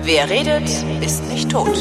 Wer redet, ist nicht tot.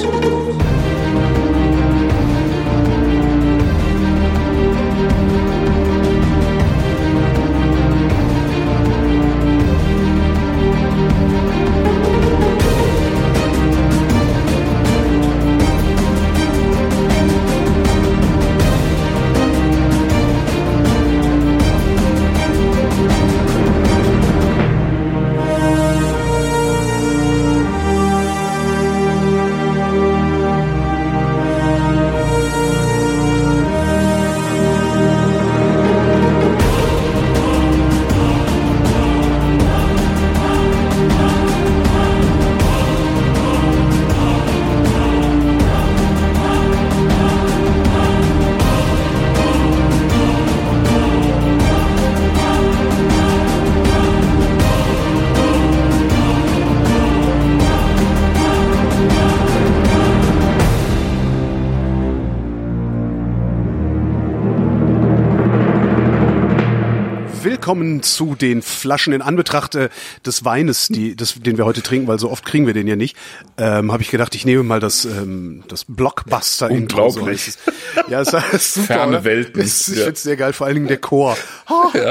Willkommen zu den Flaschen. In Anbetracht des Weines, den wir heute trinken, weil so oft kriegen wir den ja nicht, habe ich gedacht, ich nehme mal das Blockbuster-Intro. Unglaublich. So. Ja, es ist super, Ferne oder? Welten. Ich finde es sehr geil, vor allen Dingen der Chor. Ja.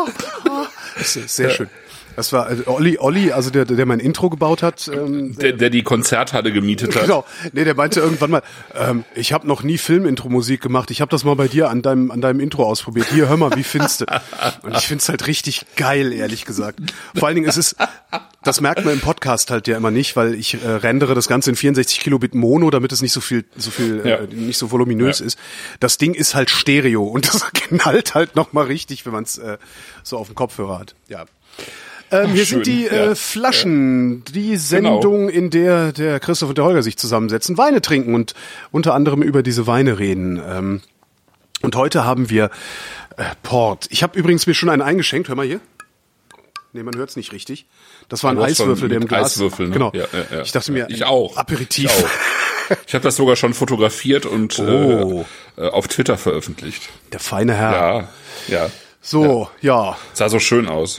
Das ist sehr schön. Das war Olli, also der mein Intro gebaut hat. Der die Konzerthalle gemietet hat. Genau. Nee, der meinte irgendwann mal, ich habe noch nie Film-Intro-Musik gemacht. Ich habe das mal bei dir an deinem Intro ausprobiert. Hier, hör mal, wie findest du? Und ich find's halt richtig geil, ehrlich gesagt. Vor allen Dingen das merkt man im Podcast halt ja immer nicht, weil ich rendere das Ganze in 64 Kilobit Mono, damit es nicht so viel nicht so voluminös ist. Das Ding ist halt Stereo und das knallt halt nochmal richtig, wenn man es so auf dem Kopfhörer hat. Ja. Hier schön. sind die Flaschen, die Sendung, in der Christoph und der Holger sich zusammensetzen, Weine trinken und unter anderem über diese Weine reden. Und heute haben wir Port. Ich habe übrigens mir schon einen eingeschenkt, hör mal hier. Nee, man hört's nicht richtig. Das war ein Eiswürfel, der im Glas... Eiswürfel, ne? Genau. Ja. Ich dachte mir, ich auch. Aperitif. Ich habe das sogar schon fotografiert und auf Twitter veröffentlicht. Der feine Herr. Ja. So, ja. Sah so schön aus.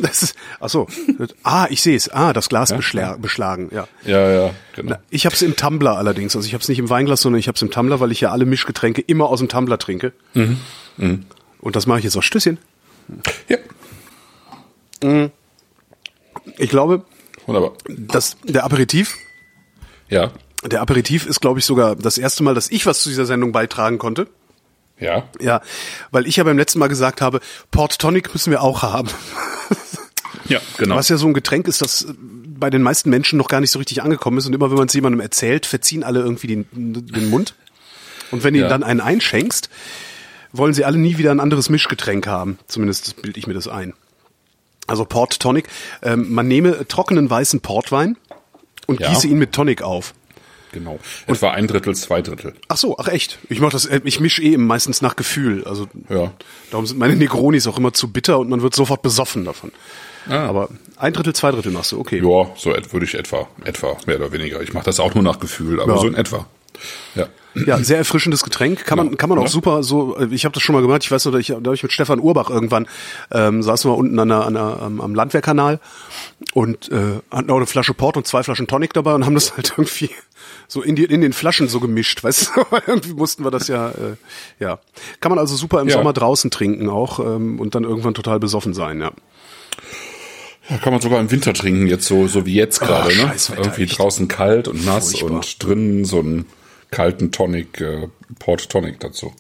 Ich sehe es. Das Glas beschlagen, ja. Ja, genau. Ich habe es im Tumbler allerdings. Also ich habe es nicht im Weinglas, sondern ich habe es im Tumbler, weil ich ja alle Mischgetränke immer aus dem Tumbler trinke. Mhm. Und das mache ich jetzt auch. Stößchen. Ja. Ich glaube, wunderbar. dass der Aperitif ist, glaube ich, sogar das erste Mal, dass ich was zu dieser Sendung beitragen konnte. Ja. Ja, weil ich ja beim letzten Mal gesagt habe, Port Tonic müssen wir auch haben. Ja, genau. Was ja so ein Getränk ist, das bei den meisten Menschen noch gar nicht so richtig angekommen ist. Und immer wenn man es jemandem erzählt, verziehen alle irgendwie den Mund. Und wenn du ihnen dann einen einschenkst, wollen sie alle nie wieder ein anderes Mischgetränk haben. Zumindest bilde ich mir das ein. Also Port Tonic. Man nehme trockenen weißen Portwein und gieße ihn mit Tonic auf. Genau. Etwa 1/3, 2/3. Ach echt? Ich mische meistens nach Gefühl. Also darum sind meine Negronis auch immer zu bitter und man wird sofort besoffen davon. Aber 1/3, 2/3 machst du, okay. Ja, so würde ich etwa mehr oder weniger. Ich mache das auch nur nach Gefühl, aber so in etwa. Ja. Ja, sehr erfrischendes Getränk. Kann man auch super so, ich habe das schon mal gemacht, ich weiß noch, da habe ich mit Stefan Urbach irgendwann, saßen wir unten am Landwehrkanal und hatten auch eine Flasche Port und 2 Flaschen Tonic dabei und haben das halt irgendwie so in den Flaschen so gemischt, weißt du, weil irgendwie mussten wir das Kann man also super im Sommer draußen trinken auch und dann irgendwann total besoffen sein, ja. Ja, kann man sogar im Winter trinken, jetzt so wie jetzt gerade, ne? Irgendwie echt. Draußen kalt und nass Furchtbar. Und drinnen so einen kalten Tonic, Port Tonic dazu.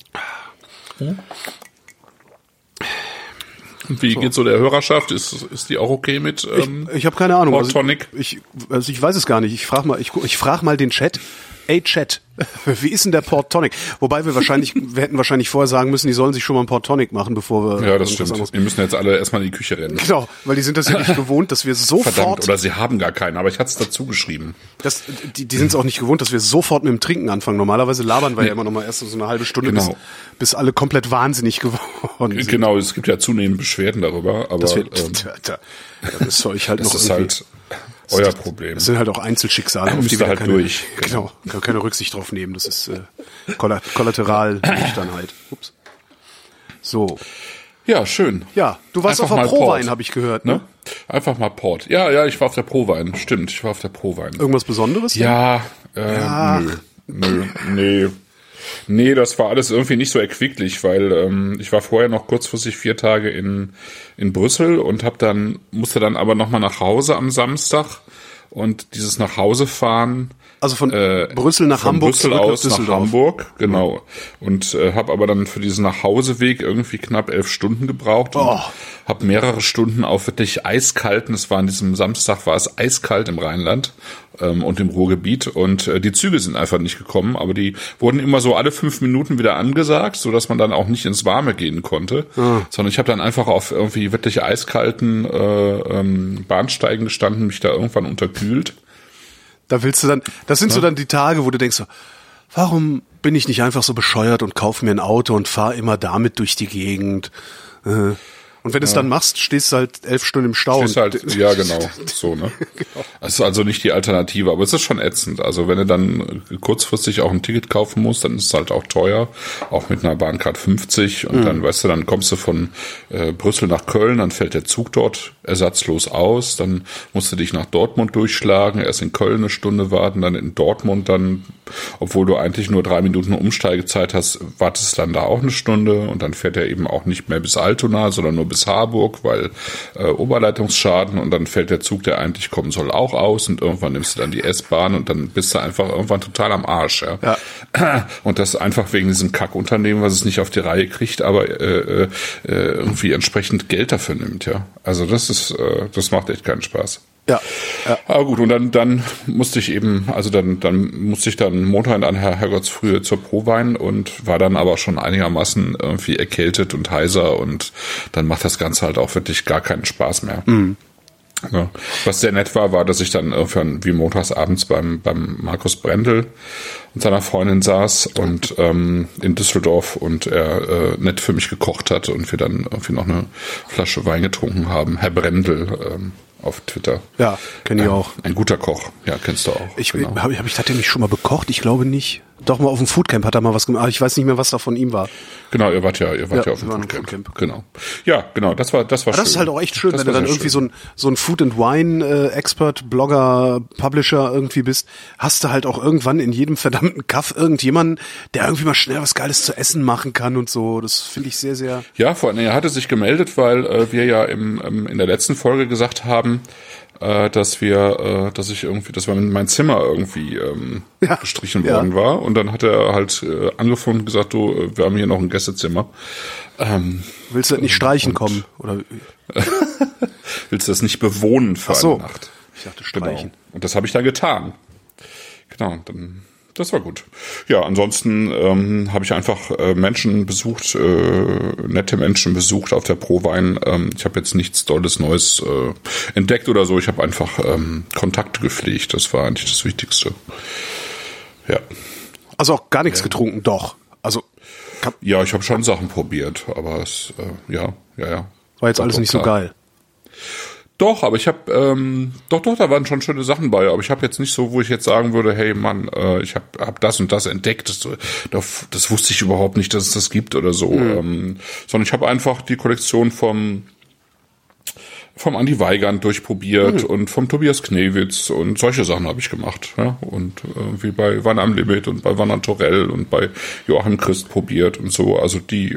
Und wie geht's so der Hörerschaft? Ist die auch okay mit Ich habe keine Ahnung. Port Tonic? Ich weiß es gar nicht. Ich frag mal den Chat. Ey Chat, wie ist denn der Port Tonic? Wobei wir hätten wahrscheinlich vorher sagen müssen, die sollen sich schon mal einen Port Tonic machen, bevor wir... Ja, das stimmt. Wir müssen jetzt alle erstmal in die Küche rennen. Genau, weil die sind das ja nicht gewohnt, dass wir sofort... Verdammt, oder sie haben gar keinen, aber ich hatte es dazu geschrieben. Die sind es auch nicht gewohnt, dass wir sofort mit dem Trinken anfangen. Normalerweise labern wir ja immer noch mal erst so eine halbe Stunde, bis alle komplett wahnsinnig geworden sind. Genau, es gibt ja zunehmend Beschwerden darüber, aber... Das ist euch halt noch irgendwie... Euer Problem. Das sind halt auch Einzelschicksale, auf die wir halt durch. Genau, kann keine Rücksicht drauf nehmen. Das ist Kollateralnüchternheit. Ups. So. Ja, schön. Ja, du warst Einfach auf der mal Prowein, Port. habe ich gehört, ne? Einfach mal Port. Ja, ich war auf der Prowein. Stimmt, ich war auf der Prowein. Irgendwas Besonderes? Ja, nö. Nee, das war alles irgendwie nicht so erquicklich, weil ich war vorher noch kurzfristig 4 Tage in Brüssel und musste dann aber nochmal nach Hause am Samstag. Und dieses nach Hause fahren, also von Brüssel nach Hamburg, Brüssel aus nach Hamburg, genau. Und habe aber dann für diesen Nachhauseweg irgendwie knapp 11 Stunden gebraucht und habe mehrere Stunden auf wirklich eiskalten, an diesem Samstag war es eiskalt im Rheinland und im Ruhrgebiet und die Züge sind einfach nicht gekommen, aber die wurden immer so alle 5 Minuten wieder angesagt, so dass man dann auch nicht ins Warme gehen konnte, sondern ich habe dann einfach auf irgendwie wirklich eiskalten Bahnsteigen gestanden, mich da irgendwann unterkühlt. Da willst du dann, das sind so dann die Tage, wo du denkst so, warum bin ich nicht einfach so bescheuert und kaufe mir ein Auto und fahre immer damit durch die Gegend? Und wenn du es dann machst, stehst du halt 11 Stunden im Stau. Ja, genau, so, ne? Genau. Das ist also nicht die Alternative, aber es ist schon ätzend. Also wenn du dann kurzfristig auch ein Ticket kaufen musst, dann ist es halt auch teuer, auch mit einer Bahncard 50 und dann, weißt du, dann kommst du von Brüssel nach Köln, dann fällt der Zug dort ersatzlos aus, dann musst du dich nach Dortmund durchschlagen, erst in Köln eine Stunde warten, dann in Dortmund dann, obwohl du eigentlich nur 3 Minuten Umsteigezeit hast, wartest dann da auch eine Stunde und dann fährt er eben auch nicht mehr bis Altona, sondern nur bis Harburg, weil Oberleitungsschaden und dann fällt der Zug, der eigentlich kommen soll, auch aus und irgendwann nimmst du dann die S-Bahn und dann bist du einfach irgendwann total am Arsch. Ja. Und das einfach wegen diesem Kackunternehmen, was es nicht auf die Reihe kriegt, aber irgendwie entsprechend Geld dafür nimmt. Ja. Also das macht echt keinen Spaß. Ja. Aber gut, und dann musste ich eben, dann musste ich dann Montag an Herrgottsfrühe zur Prowein und war dann aber schon einigermaßen irgendwie erkältet und heiser und dann macht das Ganze halt auch wirklich gar keinen Spaß mehr. Mhm. Ja. Was sehr nett war, dass ich dann irgendwann wie montags abends beim Markus Brendel und seiner Freundin saß und in Düsseldorf und er nett für mich gekocht hat und wir dann irgendwie noch eine Flasche Wein getrunken haben. Herr Brendel, auf Twitter. Ja, kenne ich auch. Ein guter Koch, ja, kennst du auch. Genau. Hab ich tatsächlich schon mal bekocht? Ich glaube nicht. Doch, mal auf dem Foodcamp hat er mal was gemacht. Ich weiß nicht mehr, was da von ihm war. Genau, ihr wart ja auf dem Foodcamp. Genau. Ja, genau, das war schön. Das ist halt auch echt schön, wenn du dann irgendwie so ein Food and Wine Expert, Blogger, Publisher irgendwie bist, hast du halt auch irgendwann in jedem verdammten Kaff irgendjemanden, der irgendwie mal schnell was Geiles zu essen machen kann und so. Das finde ich sehr, sehr... Ja, vor allem, er hatte sich gemeldet, weil wir ja in der letzten Folge gesagt haben, dass mein Zimmer irgendwie gestrichen worden war. Und dann hat er halt angefangen und gesagt, du, wir haben hier noch ein Gästezimmer. Willst du das nicht streichen kommen? Oder? Willst du das nicht bewohnen für eine Nacht? Ich dachte streichen. Genau. Und das habe ich dann getan. Genau, dann... Das war gut. Ja, ansonsten habe ich einfach Menschen besucht, nette Menschen besucht auf der Prowein. Ich habe jetzt nichts Tolles Neues entdeckt oder so. Ich habe einfach Kontakte gepflegt. Das war eigentlich das Wichtigste. Ja. Also auch gar nichts getrunken, doch. Also ja, ich habe schon Sachen probiert, aber es ja. War jetzt alles nicht so geil. Doch, aber ich habe, da waren schon schöne Sachen bei, aber ich habe jetzt nicht so, wo ich jetzt sagen würde, hey Mann, ich hab das und das entdeckt, das wusste ich überhaupt nicht, dass es das gibt oder so, sondern ich habe einfach die Kollektion vom Andi Weigand durchprobiert und vom Tobias Knewitz und solche Sachen habe ich gemacht, ja, und wie bei Wann am Limit und bei Wann Torell und bei Joachim Christ probiert und so, also die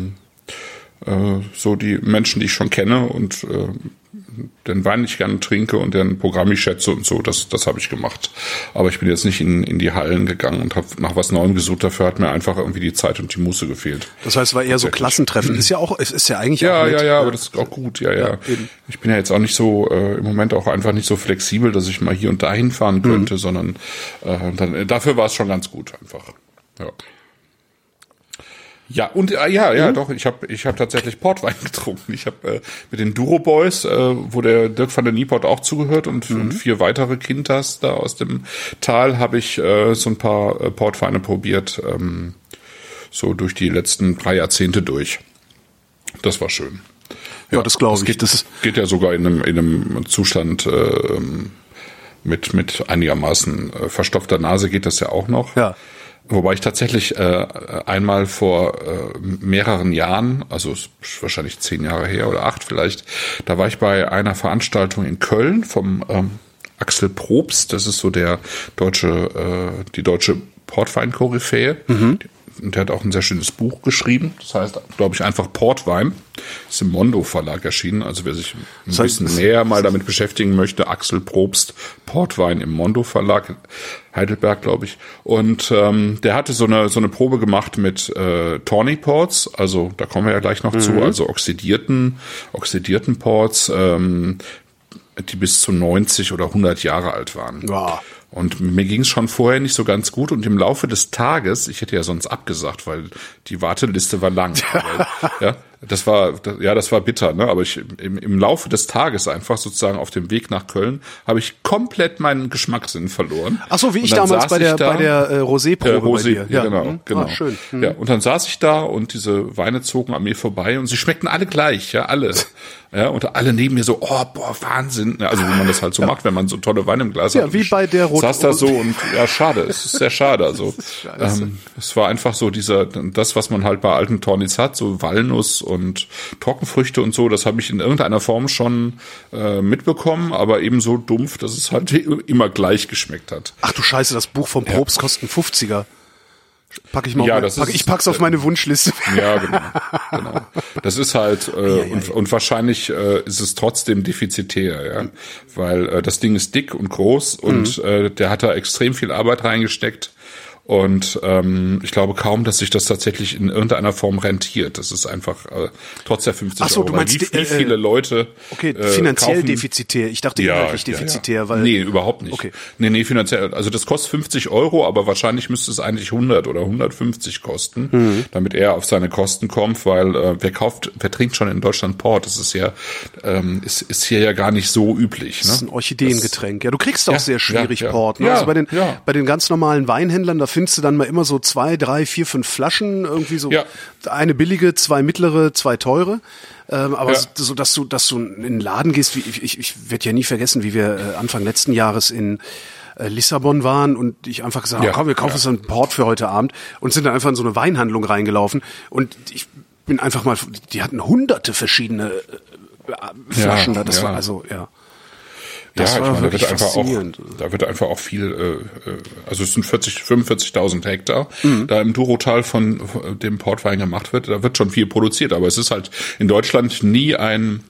die Menschen, die ich schon kenne und den Wein ich gerne trinke und den Programm ich schätze und so, das habe ich gemacht. Aber ich bin jetzt nicht in die Hallen gegangen und habe nach was Neuem gesucht. Dafür hat mir einfach irgendwie die Zeit und die Muße gefehlt. Das heißt, es war eher so Klassentreffen. Es ist ja eigentlich auch nett. Ja, aber das ist auch gut. Ja. Ich bin ja jetzt auch nicht so im Moment auch einfach nicht so flexibel, dass ich mal hier und dahin fahren könnte, sondern dafür war es schon ganz gut einfach. Ja. Ja, und doch, ich hab tatsächlich Portwein getrunken. Ich habe mit den Duro Boys, wo der Dirk van der Nieport auch zugehört und 4 weitere Kintas da aus dem Tal, habe ich so ein paar Portweine probiert, so durch die letzten 3 Jahrzehnte durch. Das war schön. Ja, das glaube ich. Das geht ja sogar in einem Zustand mit einigermaßen verstopfter Nase geht das ja auch noch. Ja. Wobei ich tatsächlich einmal vor mehreren Jahren, also ist wahrscheinlich 10 Jahre her oder 8 vielleicht, da war ich bei einer Veranstaltung in Köln vom Axel Probst, das ist so die deutsche Portwein-Koryphäe. Und der hat auch ein sehr schönes Buch geschrieben. Das heißt, glaube ich, einfach Portwein. Ist im Mondo Verlag erschienen. Also wer sich ein bisschen näher mal damit beschäftigen möchte, Axel Probst, Portwein im Mondo Verlag, Heidelberg, glaube ich. Und der hatte so eine Probe gemacht mit Tawny Ports. Also da kommen wir ja gleich noch zu. Also oxidierten Ports, die bis zu 90 oder 100 Jahre alt waren. Wow. Und mir ging es schon vorher nicht so ganz gut und im Laufe des Tages, ich hätte ja sonst abgesagt, weil die Warteliste war lang. Ja, das war bitter, ne? Aber im Laufe des Tages einfach sozusagen auf dem Weg nach Köln habe ich komplett meinen Geschmackssinn verloren. Ach so, wie ich damals bei der Rosé-Probe bei dir. Ja, genau. Ah, schön. Ja, und dann saß ich da und diese Weine zogen an mir vorbei und sie schmeckten alle gleich, ja, alle. Ja, und alle neben mir so, oh, boah, Wahnsinn. Also wie man das halt so macht, wenn man so tolle Weine im Glas hat. Ja, wie bei der saß da so und ja, schade, es ist sehr schade. Also es war einfach so das, was man halt bei alten Tawnies hat, so Walnuss und Trockenfrüchte und so, das habe ich in irgendeiner Form schon mitbekommen, aber eben so dumpf, dass es halt immer gleich geschmeckt hat. Ach du Scheiße, das Buch vom Probst kostet 50er. Ich pack's auf meine Wunschliste. Ja, genau. Das ist halt und wahrscheinlich ist es trotzdem defizitär, ja, weil das Ding ist dick und groß und der hat da extrem viel Arbeit reingesteckt. Und ich glaube kaum, dass sich das tatsächlich in irgendeiner Form rentiert. Das ist einfach trotz der 50 Euro. Du meinst wie viele Leute finanziell kaufen, defizitär. Ich dachte inhaltlich defizitär, weil nee, überhaupt nicht. Okay. Nee, finanziell. Also das kostet 50 Euro, aber wahrscheinlich müsste es eigentlich 100 oder 150 kosten, damit er auf seine Kosten kommt, weil wer trinkt schon in Deutschland Port? Das ist ja ist hier ja gar nicht so üblich. Das ist ein Orchideengetränk. Ja, du kriegst auch sehr schwierig Port. Ne? Ja, also bei den ganz normalen Weinhändlern, da findest du dann mal immer so 2, 3, 4, 5 Flaschen, irgendwie so eine billige, 2 mittlere, 2 teure. Aber so, dass du in den Laden gehst, wie ich werde ja nie vergessen, wie wir Anfang letzten Jahres in Lissabon waren und ich einfach gesagt habe, komm, wir kaufen uns einen Port für heute Abend und sind dann einfach in so eine Weinhandlung reingelaufen und ich bin einfach mal, die hatten hunderte verschiedene Flaschen da, das war also, Das war wirklich faszinierend. Da wird einfach auch viel, also es sind 45.000 Hektar, da im Durotal von dem Portwein gemacht wird, da wird schon viel produziert, aber es ist halt in Deutschland nie ein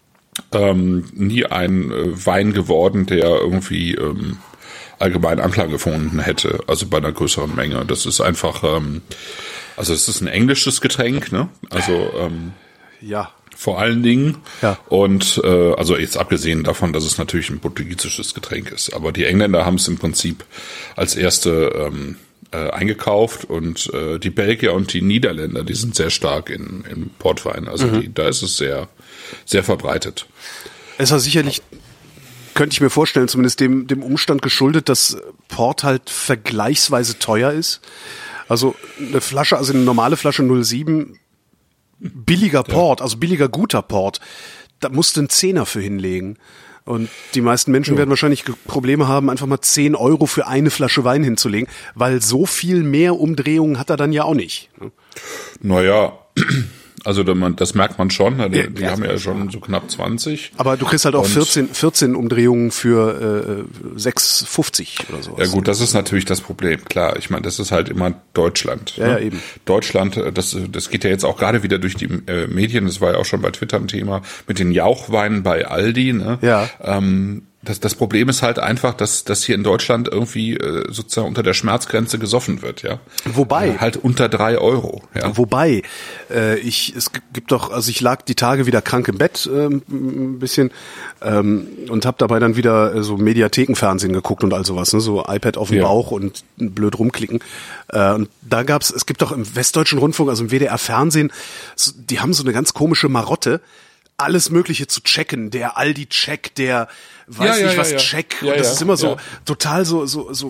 Wein geworden, der irgendwie allgemein Anklang gefunden hätte, also bei einer größeren Menge. Das ist einfach, also es ist ein englisches Getränk, ne? Also vor allen Dingen. Ja. Und also jetzt abgesehen davon, dass es natürlich ein portugiesisches Getränk ist. Aber die Engländer haben es im Prinzip als erste eingekauft und die Belgier und die Niederländer, die sind sehr stark im Portwein. Also da ist es sehr, sehr verbreitet. Es war sicherlich, könnte ich mir vorstellen, zumindest dem Umstand geschuldet, dass Port halt vergleichsweise teuer ist. Also eine normale Flasche 07 billiger Port, also billiger guter Port, da musst du einen Zehner für hinlegen. Und die meisten Menschen werden wahrscheinlich Probleme haben, einfach mal 10 Euro für eine Flasche Wein hinzulegen, weil so viel mehr Umdrehungen hat er dann ja auch nicht. Naja, also das merkt man schon, die haben ja schon so knapp 20. Aber du kriegst halt auch 14 Umdrehungen für 6,50 oder sowas. Ja gut, das ist natürlich das Problem, klar. Ich meine, das ist halt immer Deutschland. Ja, eben. Deutschland, das geht ja jetzt auch gerade wieder durch die Medien, das war ja auch schon bei Twitter ein Thema, mit den Jauchweinen bei Aldi. Ne? Ja. Das Problem ist halt einfach, dass hier in Deutschland irgendwie sozusagen unter der Schmerzgrenze gesoffen wird, ja. Wobei halt unter 3 Euro. Ja. Wobei es gibt doch, also ich lag die Tage wieder krank im Bett ein bisschen und habe dabei dann wieder so Mediathekenfernsehen geguckt und all sowas, ne? So iPad auf dem Bauch und blöd rumklicken. Und da es gibt doch im Westdeutschen Rundfunk, also im WDR Fernsehen, die haben so eine ganz komische Marotte, alles Mögliche zu checken, der Aldi-Check, der weiß nicht was Check, und das ist immer so total so,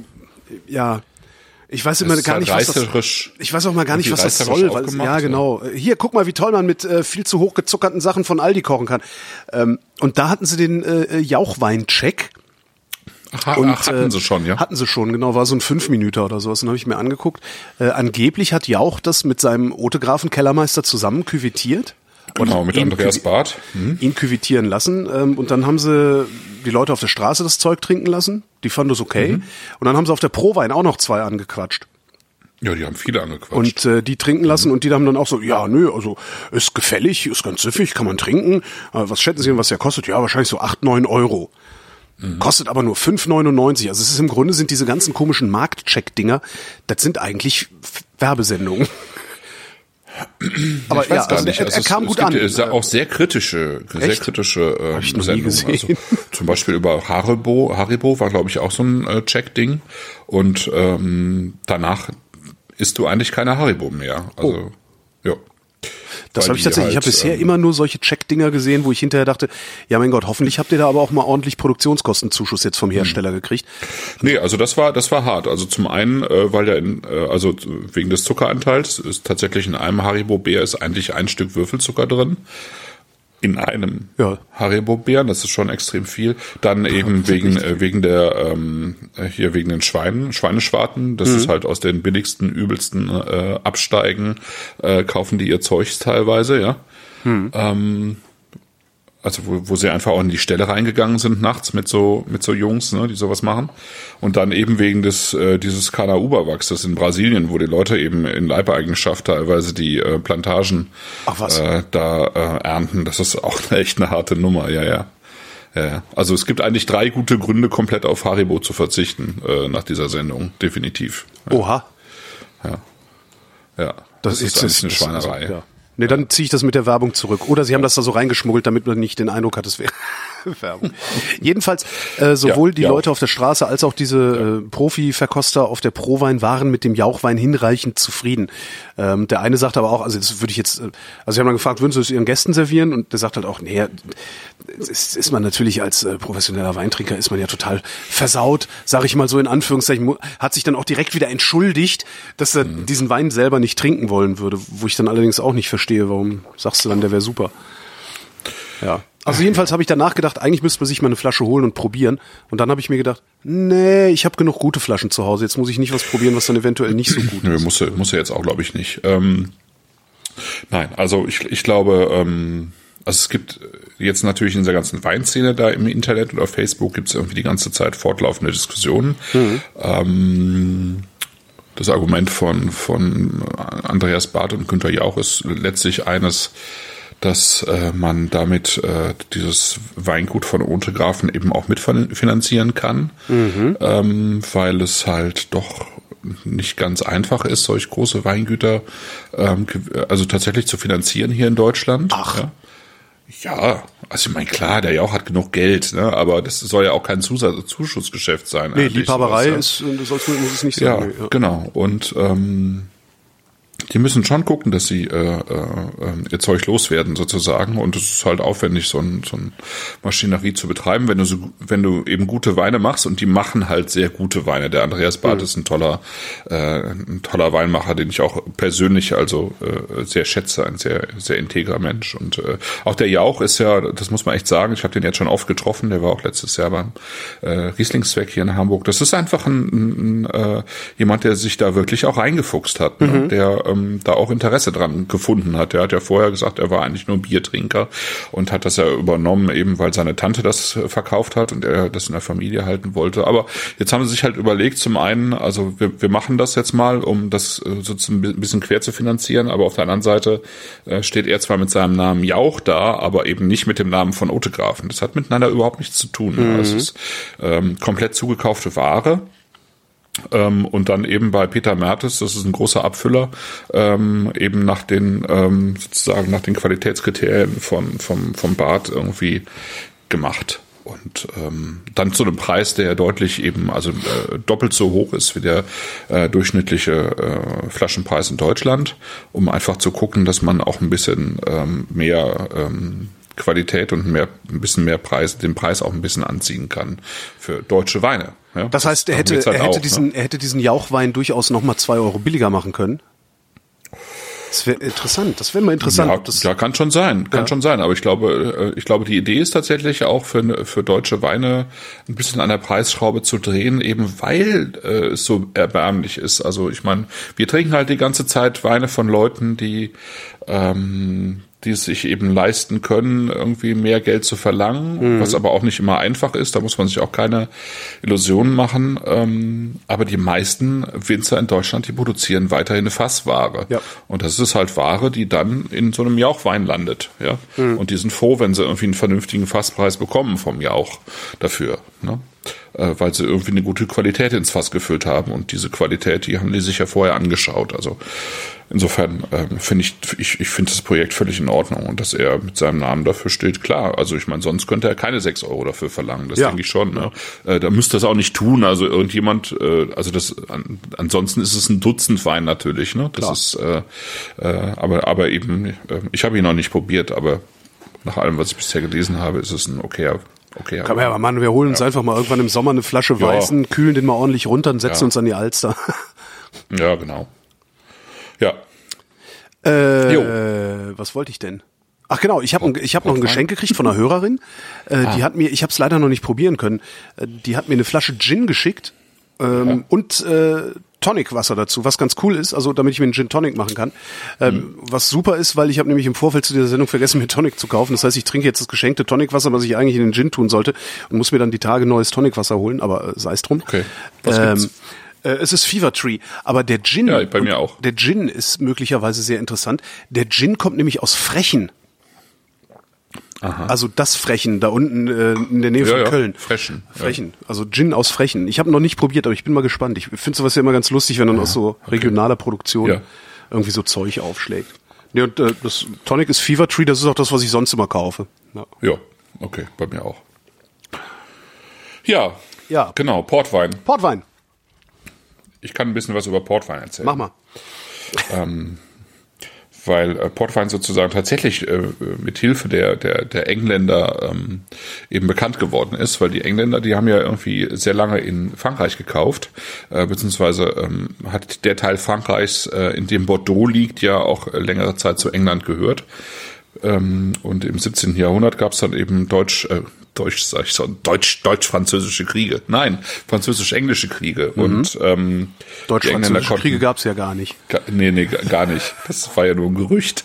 ich weiß immer gar nicht, was das, ich weiß auch mal gar nicht, was das soll, weil, genau. Hier, guck mal, wie toll man mit viel zu hoch gezuckerten Sachen von Aldi kochen kann. Und da hatten sie den Jauchwein-Check. Hatten sie schon, ja? Hatten sie schon, genau, war so ein 5-Minüter oder sowas, und habe ich mir angeguckt. Angeblich hat Jauch das mit seinem Autografen-Kellermeister zusammen küvetiert. Genau, mit Andreas Barth. Ihn küvetieren lassen, und dann haben sie die Leute auf der Straße das Zeug trinken lassen, die fanden das okay, und dann haben sie auf der Prowein auch noch 2 angequatscht. Ja, die haben viele angequatscht. Und die trinken lassen, und die haben dann auch so, ja, nö, also ist gefällig, ist ganz süffig, kann man trinken. Was schätzen Sie denn, was der kostet? Ja, wahrscheinlich so 8-9 Euro. Kostet aber nur 5,99. Also es ist im Grunde, sind diese ganzen komischen Marktcheck-Dinger, das sind eigentlich Werbesendungen. Aber ja, also er kam gut an. Es gibt auch sehr kritische Hab ich noch nie gesehen. Also, zum Beispiel über Haribo war, glaube ich, auch so ein Check-Ding. Und danach isst du eigentlich keine Haribo mehr. Also, ja. Das habe ich tatsächlich. Ich habe bisher immer nur solche Check-Dinger gesehen, wo ich hinterher dachte, ja mein Gott, hoffentlich habt ihr da aber auch mal ordentlich Produktionskostenzuschuss jetzt vom Hersteller gekriegt. Nee, also das war hart. Also zum einen, weil also wegen des Zuckeranteils ist tatsächlich in einem Haribo-Bär ist eigentlich ein Stück Würfelzucker drin. In einem Haribo-Bären, das ist schon extrem viel. Dann eben wegen den Schweineschwarten, das ist halt aus den billigsten, übelsten Absteigen, kaufen die ihr Zeugs teilweise, ja. Also wo sie einfach auch in die Stelle reingegangen sind nachts mit so Jungs, ne, die sowas machen. Und dann eben wegen dieses Cana-Uba-Wachses in Brasilien, wo die Leute eben in Leibeigenschaft teilweise die Plantagen ernten. Das ist auch echt eine harte Nummer, ja. Also es gibt eigentlich 3 gute Gründe, komplett auf Haribo zu verzichten nach dieser Sendung, definitiv. Ja. Oha. Ja. Das ist eigentlich eine Schweinerei. Also, ja. Nee, dann ziehe ich das mit der Werbung zurück. Oder sie haben das da so reingeschmuggelt, damit man nicht den Eindruck hat, es wäre Werbung. Jedenfalls, sowohl die Leute auf der Straße als auch diese Profi-Verkoster auf der Prowein waren mit dem Jauchwein hinreichend zufrieden. Der eine sagt aber auch, also das würde ich jetzt, also sie haben dann gefragt, würden sie es ihren Gästen servieren? Und der sagt halt auch, nee, ist man natürlich als professioneller Weintrinker, ist man ja total versaut, sage ich mal so in Anführungszeichen, hat sich dann auch direkt wieder entschuldigt, dass er diesen Wein selber nicht trinken wollen würde, wo ich dann allerdings auch nicht verstehe, warum sagst du dann, der wäre super. Ja. Also jedenfalls habe ich danach gedacht, eigentlich müsste man sich mal eine Flasche holen und probieren. Und dann habe ich mir gedacht, nee, ich habe genug gute Flaschen zu Hause. Jetzt muss ich nicht was probieren, was dann eventuell nicht so gut ist. Muss er jetzt auch, glaube ich, nicht. Nein, also ich glaube, also es gibt jetzt natürlich in dieser ganzen Weinszene da im Internet und auf Facebook gibt es irgendwie die ganze Zeit fortlaufende Diskussionen. Das Argument von Andreas Barth und Günther Jauch ist letztlich eines, dass man damit dieses Weingut von Otegrafen eben auch mitfinanzieren kann, weil es halt doch nicht ganz einfach ist, solch große Weingüter also tatsächlich zu finanzieren hier in Deutschland. Ach. Ja, also ich meine, klar, der Jauch hat genug Geld, ne, aber das soll ja auch kein Zuschussgeschäft sein. Nee, Liebhaberei muss es nicht sein. Ja, genau. Und die müssen schon gucken, dass sie ihr Zeug loswerden sozusagen, und es ist halt aufwendig, so ein Maschinerie zu betreiben, wenn du eben gute Weine machst, und die machen halt sehr gute Weine. Der Andreas Barth ist ein toller Weinmacher, den ich auch persönlich also sehr schätze, ein sehr sehr integrer Mensch, und auch der Jauch ist ja, das muss man echt sagen, ich habe den jetzt schon oft getroffen, der war auch letztes Jahr beim Rieslingswerk hier in Hamburg. Das ist einfach jemand, der sich da wirklich auch reingefuchst hat, ne? Der da auch Interesse dran gefunden hat. Er hat ja vorher gesagt, er war eigentlich nur Biertrinker und hat das ja übernommen, eben weil seine Tante das verkauft hat und er das in der Familie halten wollte. Aber jetzt haben sie sich halt überlegt, zum einen, also wir machen das jetzt mal, um das sozusagen ein bisschen quer zu finanzieren, aber auf der anderen Seite steht er zwar mit seinem Namen Jauch da, aber eben nicht mit dem Namen von Otegrafen. Das hat miteinander überhaupt nichts zu tun. Also es ist komplett zugekaufte Ware. Und dann eben bei Peter Mertes, das ist ein großer Abfüller, eben nach den sozusagen nach den Qualitätskriterien vom Barth irgendwie gemacht. Und dann zu einem Preis, der deutlich eben also doppelt so hoch ist wie der durchschnittliche Flaschenpreis in Deutschland, um einfach zu gucken, dass man auch ein bisschen mehr Qualität und ein bisschen mehr Preis, den Preis auch ein bisschen anziehen kann für deutsche Weine. Ja, das heißt, er hätte diesen Jauchwein durchaus nochmal 2 Euro billiger machen können? Das wäre interessant. Das wäre mal interessant. Ja, kann schon sein. Schon sein. Aber ich glaube, die Idee ist tatsächlich auch für deutsche Weine ein bisschen an der Preisschraube zu drehen, eben weil es so erbärmlich ist. Also ich meine, wir trinken halt die ganze Zeit Weine von Leuten, die es sich eben leisten können, irgendwie mehr Geld zu verlangen, was aber auch nicht immer einfach ist. Da muss man sich auch keine Illusionen machen. Aber die meisten Winzer in Deutschland, die produzieren weiterhin eine Fassware. Ja. Und das ist halt Ware, die dann in so einem Jauchwein landet. Ja. Und die sind froh, wenn sie irgendwie einen vernünftigen Fasspreis bekommen vom Jauch dafür. Ne? Weil sie irgendwie eine gute Qualität ins Fass gefüllt haben. Und diese Qualität, die haben die sich ja vorher angeschaut. Also insofern finde ich finde das Projekt völlig in Ordnung. Und dass er mit seinem Namen dafür steht, klar. Also ich meine, sonst könnte er keine 6 Euro dafür verlangen. Das denke ich schon. Ne? Da müsste er es auch nicht tun. Also irgendjemand, ansonsten ist es ein Dutzend Wein natürlich. Ne? Das ist, aber eben, ich habe ihn noch nicht probiert, aber nach allem, was ich bisher gelesen habe, ist es ein okayer. Kann man ja, Mann, wir holen uns einfach mal irgendwann im Sommer eine Flasche Weißen, kühlen den mal ordentlich runter und setzen uns an die Alster. Ja, genau. Ja. Was wollte ich denn? Ach genau, ich hab noch ein Geschenk gekriegt von einer Hörerin. Die hat mir, ich habe es leider noch nicht probieren können, die hat mir eine Flasche Gin geschickt und Tonicwasser dazu, was ganz cool ist, also damit ich mir einen Gin Tonic machen kann. Was super ist, weil ich habe nämlich im Vorfeld zu dieser Sendung vergessen, mir Tonic zu kaufen. Das heißt, ich trinke jetzt das geschenkte Tonicwasser, was ich eigentlich in den Gin tun sollte und muss mir dann die Tage neues Tonicwasser holen, aber sei es drum. Okay. Was gibt's? Es ist Fever Tree, aber der Gin, bei mir auch. Der Gin ist möglicherweise sehr interessant. Der Gin kommt nämlich aus Frechen. Aha. Also das Frechen, da unten in der Nähe von Köln. Frechen. Also Gin aus Frechen. Ich habe noch nicht probiert, aber ich bin mal gespannt. Ich finde sowas ja immer ganz lustig, wenn dann aus so regionaler Produktion irgendwie so Zeug aufschlägt. Nee, und das Tonic ist Fever Tree, das ist auch das, was ich sonst immer kaufe. Ja, okay, bei mir auch. Ja, genau, Portwein. Ich kann ein bisschen was über Portwein erzählen. Mach mal. Weil Portwein sozusagen tatsächlich mit Hilfe der Engländer eben bekannt geworden ist, weil die Engländer, die haben ja irgendwie sehr lange in Frankreich gekauft, beziehungsweise hat der Teil Frankreichs, in dem Bordeaux liegt, ja auch längere Zeit zu England gehört. Und im 17. Jahrhundert gab es dann eben deutsch-französische Kriege. Nein, französisch-englische Kriege. Und deutsch-französische Kriege gab es ja gar nicht. Nee, gar nicht. Das war ja nur ein Gerücht.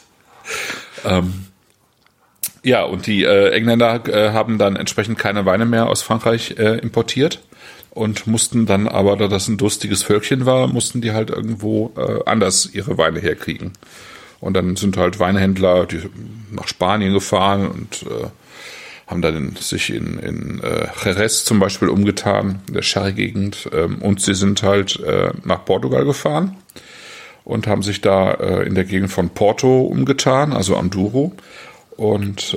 Und die Engländer haben dann entsprechend keine Weine mehr aus Frankreich importiert und mussten dann aber, da das ein durstiges Völkchen war, mussten die halt irgendwo anders ihre Weine herkriegen. Und dann sind halt Weinhändler die nach Spanien gefahren und haben dann sich in Jerez zum Beispiel umgetan, in der Sherry-Gegend. Und sie sind halt nach Portugal gefahren und haben sich da in der Gegend von Porto umgetan, also am Douro. Und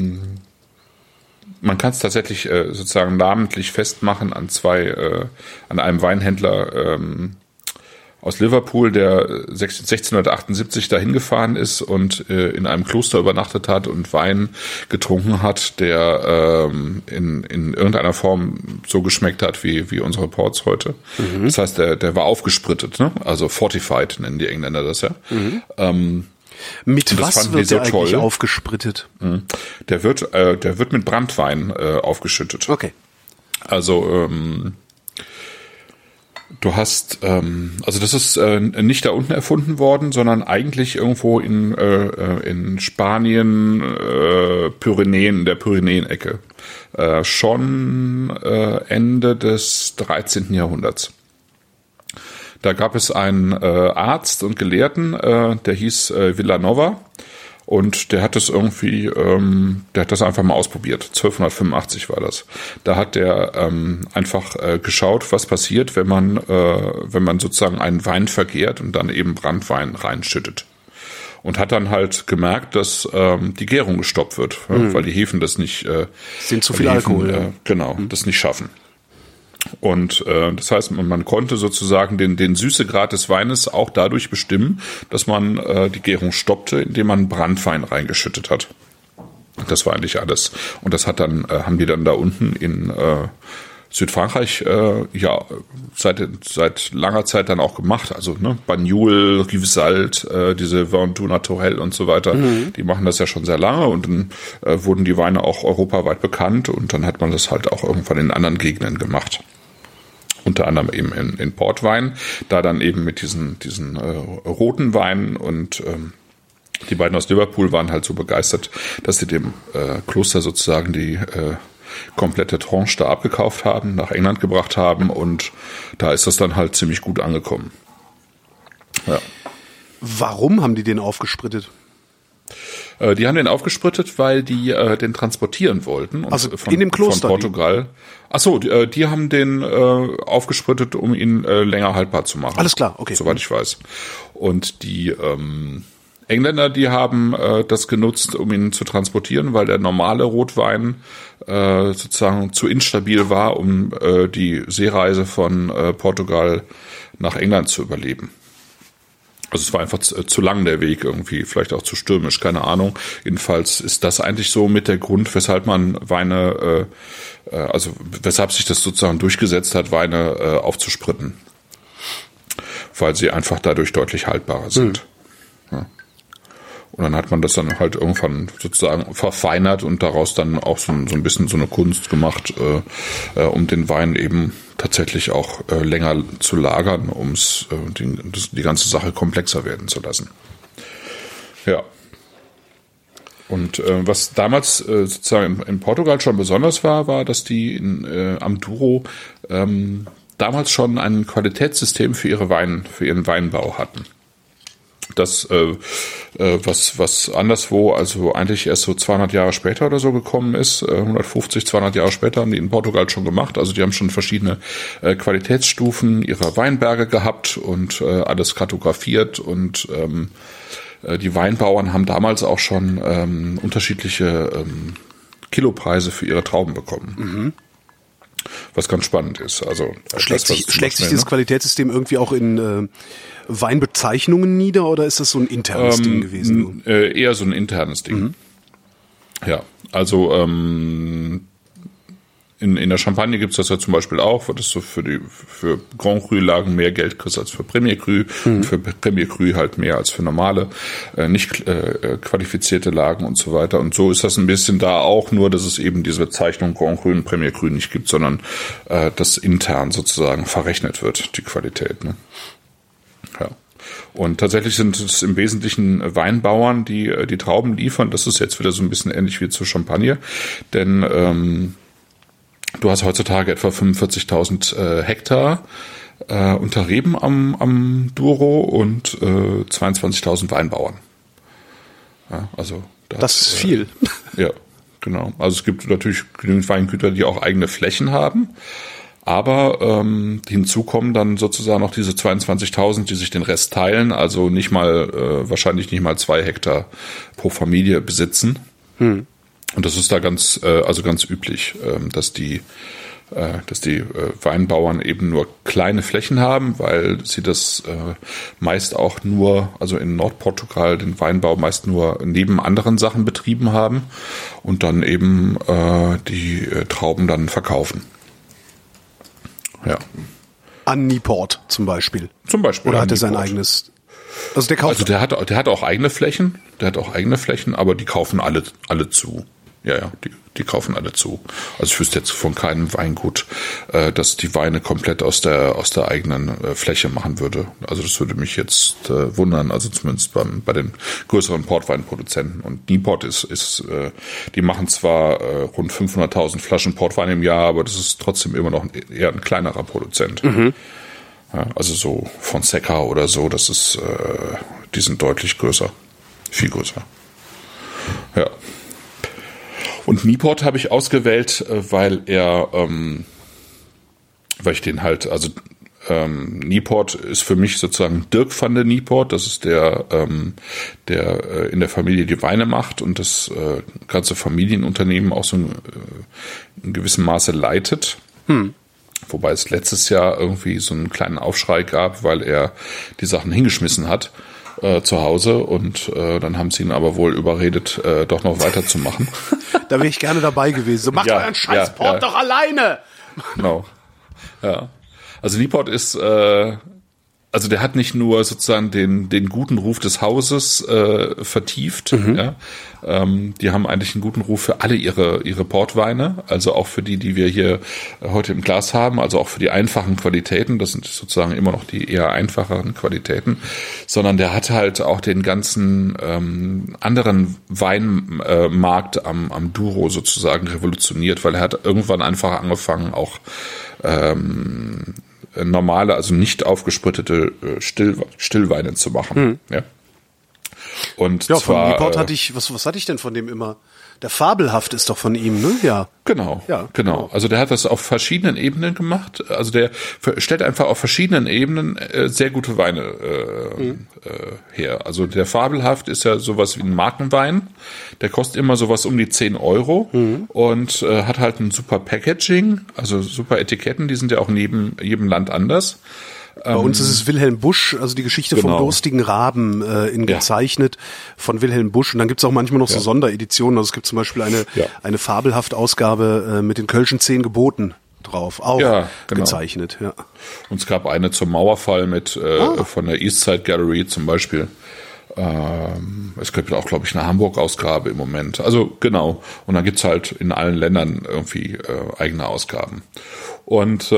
man kann es tatsächlich sozusagen namentlich festmachen an einem Weinhändler aus Liverpool, der 1678 dahin gefahren ist und in einem Kloster übernachtet hat und Wein getrunken hat, der in irgendeiner Form so geschmeckt hat wie unsere Ports heute. Mhm. Das heißt, der war aufgesprittet, ne? Also fortified nennen die Engländer das ja. Mhm. Mit was wird der eigentlich aufgesprittet? Mhm. Der wird mit Branntwein aufgeschüttet. Okay. Also du hast, also das ist nicht da unten erfunden worden, sondern eigentlich irgendwo in Spanien, Pyrenäen, der Pyrenäen-Ecke. Schon Ende des 13. Jahrhunderts. Da gab es einen Arzt und Gelehrten, der hieß Villanova. Und der hat das irgendwie, der hat das einfach mal ausprobiert. 1285 war das. Da hat der einfach geschaut, was passiert, wenn man sozusagen einen Wein vergärt und dann eben Branntwein reinschüttet. Und hat dann halt gemerkt, dass die Gärung gestoppt wird, weil die Hefen das nicht, sind zu viel Alkohol, das nicht schaffen. Und das heißt, man konnte sozusagen den Süßegrad des Weines auch dadurch bestimmen, dass man die Gärung stoppte, indem man Branntwein reingeschüttet hat. Das war eigentlich alles. Und das haben die dann da unten in Südfrankreich ja seit langer Zeit dann auch gemacht. Also Bagnoul, Rivesaltes, diese Vin du Naturel und so weiter, die machen das ja schon sehr lange und dann wurden die Weine auch europaweit bekannt und dann hat man das halt auch irgendwann in anderen Gegenden gemacht. Unter anderem eben in Portwein, da dann eben mit diesen roten Weinen und die beiden aus Liverpool waren halt so begeistert, dass sie dem Kloster sozusagen die komplette Tranche da abgekauft haben, nach England gebracht haben und da ist das dann halt ziemlich gut angekommen. Ja. Warum haben die den aufgesprittet? Die haben den aufgesprittet, weil die den transportieren wollten. Und also in dem Kloster? Von Portugal. Achso, die haben den aufgesprittet, um ihn länger haltbar zu machen. Alles klar, okay. Soweit ich weiß. Und die Engländer, die haben das genutzt, um ihn zu transportieren, weil der normale Rotwein sozusagen zu instabil war, um die Seereise von Portugal nach England zu überleben. Also es war einfach zu lang der Weg irgendwie, vielleicht auch zu stürmisch, keine Ahnung. Jedenfalls ist das eigentlich so mit der Grund, weshalb man Weine, also weshalb sich das sozusagen durchgesetzt hat, Weine aufzuspritten. Weil sie einfach dadurch deutlich haltbarer sind. Ja. Und dann hat man das dann halt irgendwann sozusagen verfeinert und daraus dann auch so ein bisschen so eine Kunst gemacht, um den Wein eben tatsächlich auch länger zu lagern, um die ganze Sache komplexer werden zu lassen. Ja. Und was damals sozusagen in Portugal schon besonders war, dass die am Douro damals schon ein Qualitätssystem für ihren Weinbau hatten. Das, was anderswo, also eigentlich erst so 200 Jahre später oder so gekommen ist, 150, 200 Jahre später haben die in Portugal schon gemacht. Also die haben schon verschiedene Qualitätsstufen ihrer Weinberge gehabt und alles kartografiert und die Weinbauern haben damals auch schon unterschiedliche Kilopreise für ihre Trauben bekommen. Mhm. Was ganz spannend ist. Also schlägt sich dieses Qualitätssystem irgendwie auch in Weinbezeichnungen nieder oder ist das so ein internes Ding gewesen? Eher so ein internes Ding. Mhm. Ja, also in der Champagne gibt's das ja zum Beispiel auch, wo du so für Grand Cru-Lagen mehr Geld kriegst als für Premier Cru und für Premier Cru halt mehr als für normale, nicht qualifizierte Lagen und so weiter. Und so ist das ein bisschen da auch, nur dass es eben diese Bezeichnung Grand Cru und Premier Cru nicht gibt, sondern dass intern sozusagen verrechnet wird, die Qualität. Ne? Ja. Und tatsächlich sind es im Wesentlichen Weinbauern, die Trauben liefern. Das ist jetzt wieder so ein bisschen ähnlich wie zur Champagne, denn du hast heutzutage etwa 45.000 Hektar unter Reben am Douro und 22.000 Weinbauern. Ja, also das ist viel. Ja, genau. Also es gibt natürlich genügend Weingüter, die auch eigene Flächen haben. Aber hinzu kommen dann sozusagen noch diese 22.000, die sich den Rest teilen, also wahrscheinlich nicht mal 2 Hektar pro Familie besitzen. Und das ist da ganz üblich, dass die Weinbauern eben nur kleine Flächen haben, weil sie das meist auch nur, also in Nordportugal den Weinbau meist nur neben anderen Sachen betrieben haben und dann eben die Trauben dann verkaufen. Ja. An Newport zum Beispiel. Zum Beispiel. Oder hat er sein eigenes? Also der kauft. Also der hat auch eigene Flächen. Aber die kaufen alle zu. Ja, die kaufen alle zu. Also ich wüsste jetzt von keinem Weingut, dass die Weine komplett aus der eigenen Fläche machen würde. Also das würde mich jetzt wundern, also zumindest bei den größeren Portweinproduzenten. Und Newport die machen zwar rund 500.000 Flaschen Portwein im Jahr, aber das ist trotzdem immer noch eher ein kleinerer Produzent. Mhm. Ja, also so Fonseca oder so, die sind deutlich größer. Viel größer. Ja. Und Newport habe ich ausgewählt, weil ich den halt, also Newport ist für mich sozusagen Dirk van de Newport, das ist der in der Familie die Weine macht und das ganze Familienunternehmen auch so in gewissem Maße leitet. Wobei es letztes Jahr irgendwie so einen kleinen Aufschrei gab, weil er die Sachen hingeschmissen hat. zu Hause und dann haben sie ihn aber wohl überredet, doch noch weiterzumachen. Da wäre ich gerne dabei gewesen. So, macht euren Scheißport doch alleine! Genau. Ja. Also Newport ist, also der hat nicht nur sozusagen den guten Ruf des Hauses vertieft, ja. Die haben eigentlich einen guten Ruf für alle ihre Portweine, also auch für die wir hier heute im Glas haben, also auch für die einfachen Qualitäten, das sind sozusagen immer noch die eher einfacheren Qualitäten, sondern der hat halt auch den ganzen anderen Weinmarkt am Douro sozusagen revolutioniert, weil er hat irgendwann einfach angefangen, auch normale, also nicht aufgesprittete Stillweine zu machen. Ja. Und ja, zwar, von Newport hatte ich, was hatte ich denn von dem immer? Der Fabelhaft ist doch von ihm, ne? Ja. Genau, ja, genau. Also der hat das auf verschiedenen Ebenen gemacht. Also der stellt einfach auf verschiedenen Ebenen sehr gute Weine her. Also der Fabelhaft ist ja sowas wie ein Markenwein. Der kostet immer sowas um die 10 Euro und hat halt ein super Packaging, also super Etiketten. Die sind ja auch in jedem Land anders. Bei uns ist es Wilhelm Busch, also die Geschichte vom durstigen Raben gezeichnet von Wilhelm Busch. Und dann gibt's auch manchmal noch so Sondereditionen. Also es gibt zum Beispiel eine Fabelhaft-Ausgabe mit den Kölschen 10 Geboten drauf, auch gezeichnet. Ja. Und es gab eine zum Mauerfall mit von der Eastside Gallery zum Beispiel. Es gibt auch, glaube ich, eine Hamburg-Ausgabe im Moment. Also genau. Und dann gibt's halt in allen Ländern irgendwie eigene Ausgaben. Und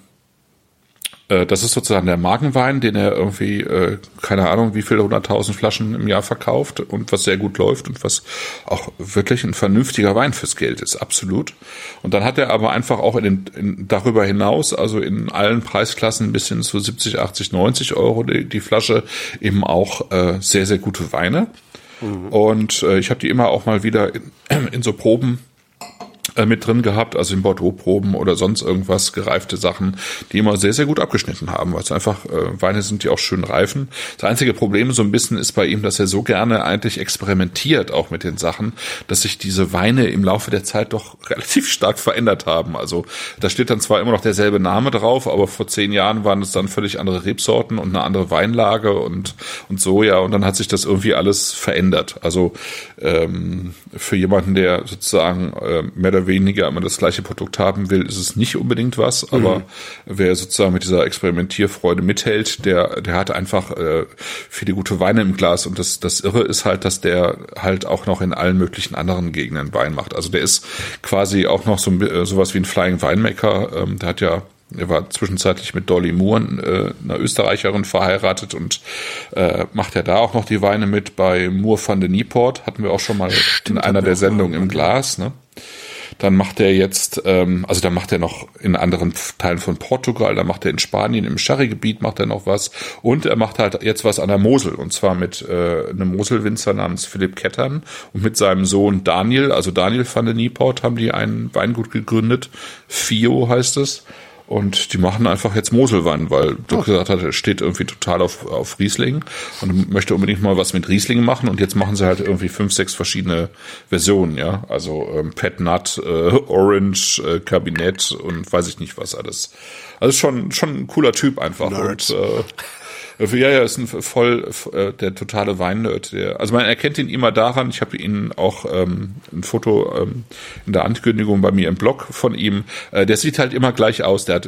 das ist sozusagen der Markenwein, den er irgendwie, keine Ahnung, wie viele 100.000 Flaschen im Jahr verkauft und was sehr gut läuft und was auch wirklich ein vernünftiger Wein fürs Geld ist, absolut. Und dann hat er aber einfach auch darüber hinaus, also in allen Preisklassen bis hin zu 70, 80, 90 Euro die Flasche, eben auch sehr, sehr gute Weine. Und ich habe die immer auch mal wieder in so Proben mit drin gehabt, also in Bordeaux-Proben oder sonst irgendwas, gereifte Sachen, die immer sehr, sehr gut abgeschnitten haben, weil es einfach Weine sind, die auch schön reifen. Das einzige Problem so ein bisschen ist bei ihm, dass er so gerne eigentlich experimentiert auch mit den Sachen, dass sich diese Weine im Laufe der Zeit doch relativ stark verändert haben. Also da steht dann zwar immer noch derselbe Name drauf, aber vor 10 Jahren waren es dann völlig andere Rebsorten und eine andere Weinlage und so, ja, und dann hat sich das irgendwie alles verändert. Also für jemanden, der sozusagen mehr oder weniger immer das gleiche Produkt haben will, ist es nicht unbedingt was, aber wer sozusagen mit dieser Experimentierfreude mithält, der hat einfach viele gute Weine im Glas und das Irre ist halt, dass der halt auch noch in allen möglichen anderen Gegenden Wein macht. Also der ist quasi auch noch sowas wie ein Flying Winemaker, er war zwischenzeitlich mit Dolly Moore, einer Österreicherin, verheiratet und macht ja da auch noch die Weine mit bei Moore van de Newport, hatten wir auch schon mal in einer der Sendungen im Glas, ne? Dann macht er jetzt, also da macht er noch in anderen Teilen von Portugal, da macht er in Spanien, im Sherry-Gebiet macht er noch was und er macht halt jetzt was an der Mosel und zwar mit einem Moselwinzer namens Philipp Kettern und mit seinem Sohn Daniel, also Daniel van de Newport, haben die ein Weingut gegründet, FIO heißt es. Und die machen einfach jetzt Moselwein, weil Dirk gesagt hat, er steht irgendwie total auf Riesling und möchte unbedingt mal was mit Riesling machen. Und jetzt machen sie halt irgendwie 5, 6 verschiedene Versionen, ja. Also Pet Nut, Orange, Kabinett und weiß ich nicht was alles. Also schon ein cooler Typ einfach. Nerds. Und ja, ist voll der totale Weinnerd. Also man erkennt ihn immer daran, ich habe ihn auch ein Foto in der Ankündigung bei mir im Blog von ihm, der sieht halt immer gleich aus, der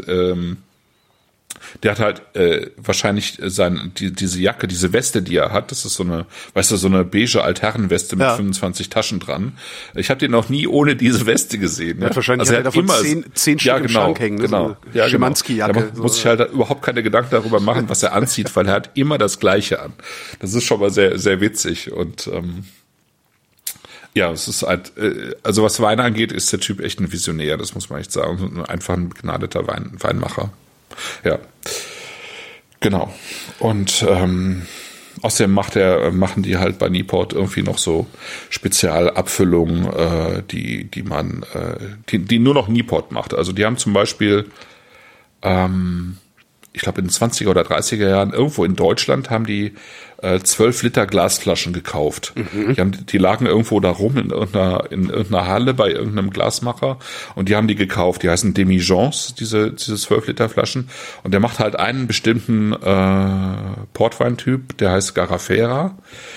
hat halt wahrscheinlich diese Jacke, diese Weste, die er hat, das ist so eine, weißt du, so eine beige Altherrenweste mit 25 Taschen dran. Ich habe den noch nie ohne diese Weste gesehen. Ja, wahrscheinlich hat er davon 10 Stück im Schrank hängen. Genau. So eine Schimanski-Jacke. Da muss ich halt überhaupt keine Gedanken darüber machen, was er anzieht, weil er hat immer das Gleiche an. Das ist schon mal sehr, sehr witzig und ja, es ist halt, also was Wein angeht, ist der Typ echt ein Visionär, das muss man echt sagen. Einfach ein begnadeter Weinmacher. Ja, genau. Und außerdem machen die halt bei Newport irgendwie noch so Spezialabfüllungen, die nur noch Newport macht. Also die haben zum Beispiel ich glaube in den 20er oder 30er Jahren, irgendwo in Deutschland haben die 12 Liter Glasflaschen gekauft. Die lagen irgendwo da rum in irgendeiner Halle bei irgendeinem Glasmacher und die haben die gekauft. Die heißen Demijohns, diese 12 Liter Flaschen. Und der macht halt einen bestimmten Portweintyp, der heißt Garrafera.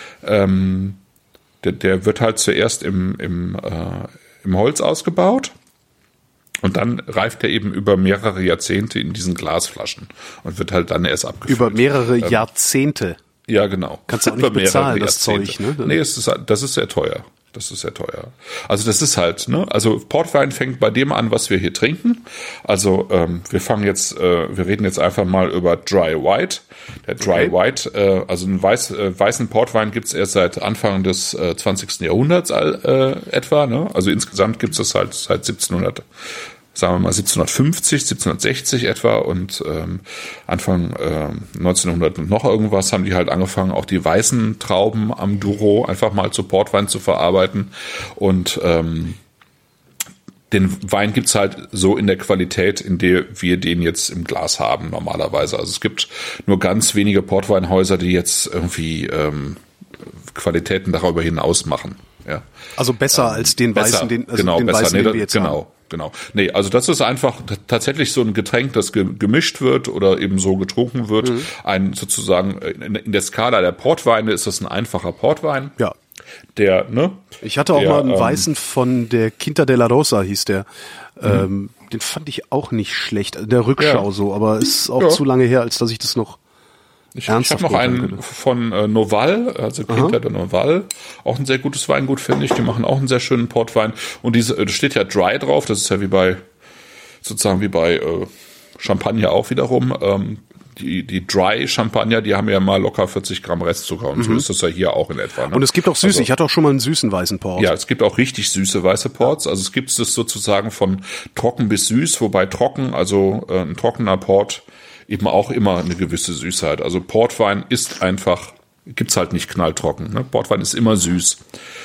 Der wird halt zuerst im Holz ausgebaut. Und dann reift er eben über mehrere Jahrzehnte in diesen Glasflaschen und wird halt dann erst abgefüllt. Über mehrere Jahrzehnte? Ja, genau. Kannst du auch nicht bezahlen, das Zeug, ne? Nee, das ist sehr teuer. Das ist sehr teuer. Also das ist halt, ne? Also Portwein fängt bei dem an, was wir hier trinken. Also wir reden jetzt einfach mal über Dry White. Der Dry White, also einen weißen Portwein gibt's erst seit Anfang des 20. Jahrhunderts etwa, ne? Also insgesamt gibt's das halt seit 1750, 1760 etwa und Anfang 1900 und noch irgendwas haben die halt angefangen, auch die weißen Trauben am Douro einfach mal zu Portwein zu verarbeiten und den Wein gibt's halt so in der Qualität, in der wir den jetzt im Glas haben normalerweise. Also es gibt nur ganz wenige Portweinhäuser, die jetzt irgendwie Qualitäten darüber hinaus machen. Ja. Also besser als den weißen, den weißen, den wir jetzt haben. Genau. Nee, also das ist einfach tatsächlich so ein Getränk, das gemischt wird oder eben so getrunken wird. Ein sozusagen in der Skala der Portweine ist das ein einfacher Portwein. Ja. Ich hatte auch mal einen weißen von der Quinta de la Rosa, hieß der. Den fand ich auch nicht schlecht. In der Rückschau so, aber ist auch zu lange her, als dass ich das noch Ich habe noch einen von Noval, also Quinta de Noval, auch ein sehr gutes Weingut, finde ich. Die machen auch einen sehr schönen Portwein. Und da steht ja Dry drauf, das ist ja wie bei Champagner auch wiederum. Die Dry Champagner, die haben ja mal locker 40 Gramm Restzucker und so ist das ja hier auch in etwa. Ne? Und es gibt auch süße, ich hatte auch schon mal einen süßen weißen Port. Ja, es gibt auch richtig süße weiße Ports. Also es gibt das sozusagen von trocken bis süß, wobei trocken, also ein trockener Port eben auch immer eine gewisse Süßheit. Also Portwein ist einfach, gibt's halt nicht knalltrocken. Ne? Portwein ist immer süß.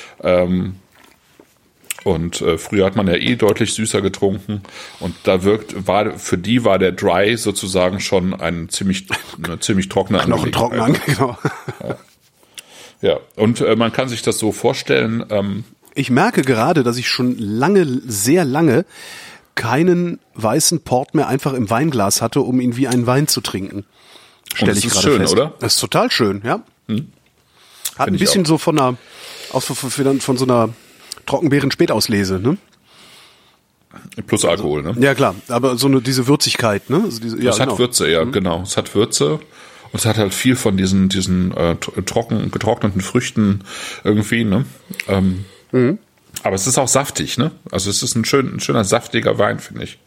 Und früher hat man ja deutlich süßer getrunken und für die war der Dry sozusagen schon eine ziemlich trockene Knochentrocken, genau. Ja, und man kann sich das so vorstellen. Ich merke gerade, dass ich schon sehr lange keinen weißen Port mehr einfach im Weinglas hatte, um ihn wie einen Wein zu trinken. Stelle ich gerade schön, fest. oder? Das ist total schön, ja. Hat ein bisschen so von so einer Trockenbeeren-Spätauslese, ne? Plus Alkohol, ne? Ja, klar, aber diese Würzigkeit, ne? Also es hat Würze, ja, genau. Es hat Würze und es hat halt viel von diesen getrockneten Früchten irgendwie, ne? Aber es ist auch saftig, ne? Also es ist ein schöner, saftiger Wein, finde ich.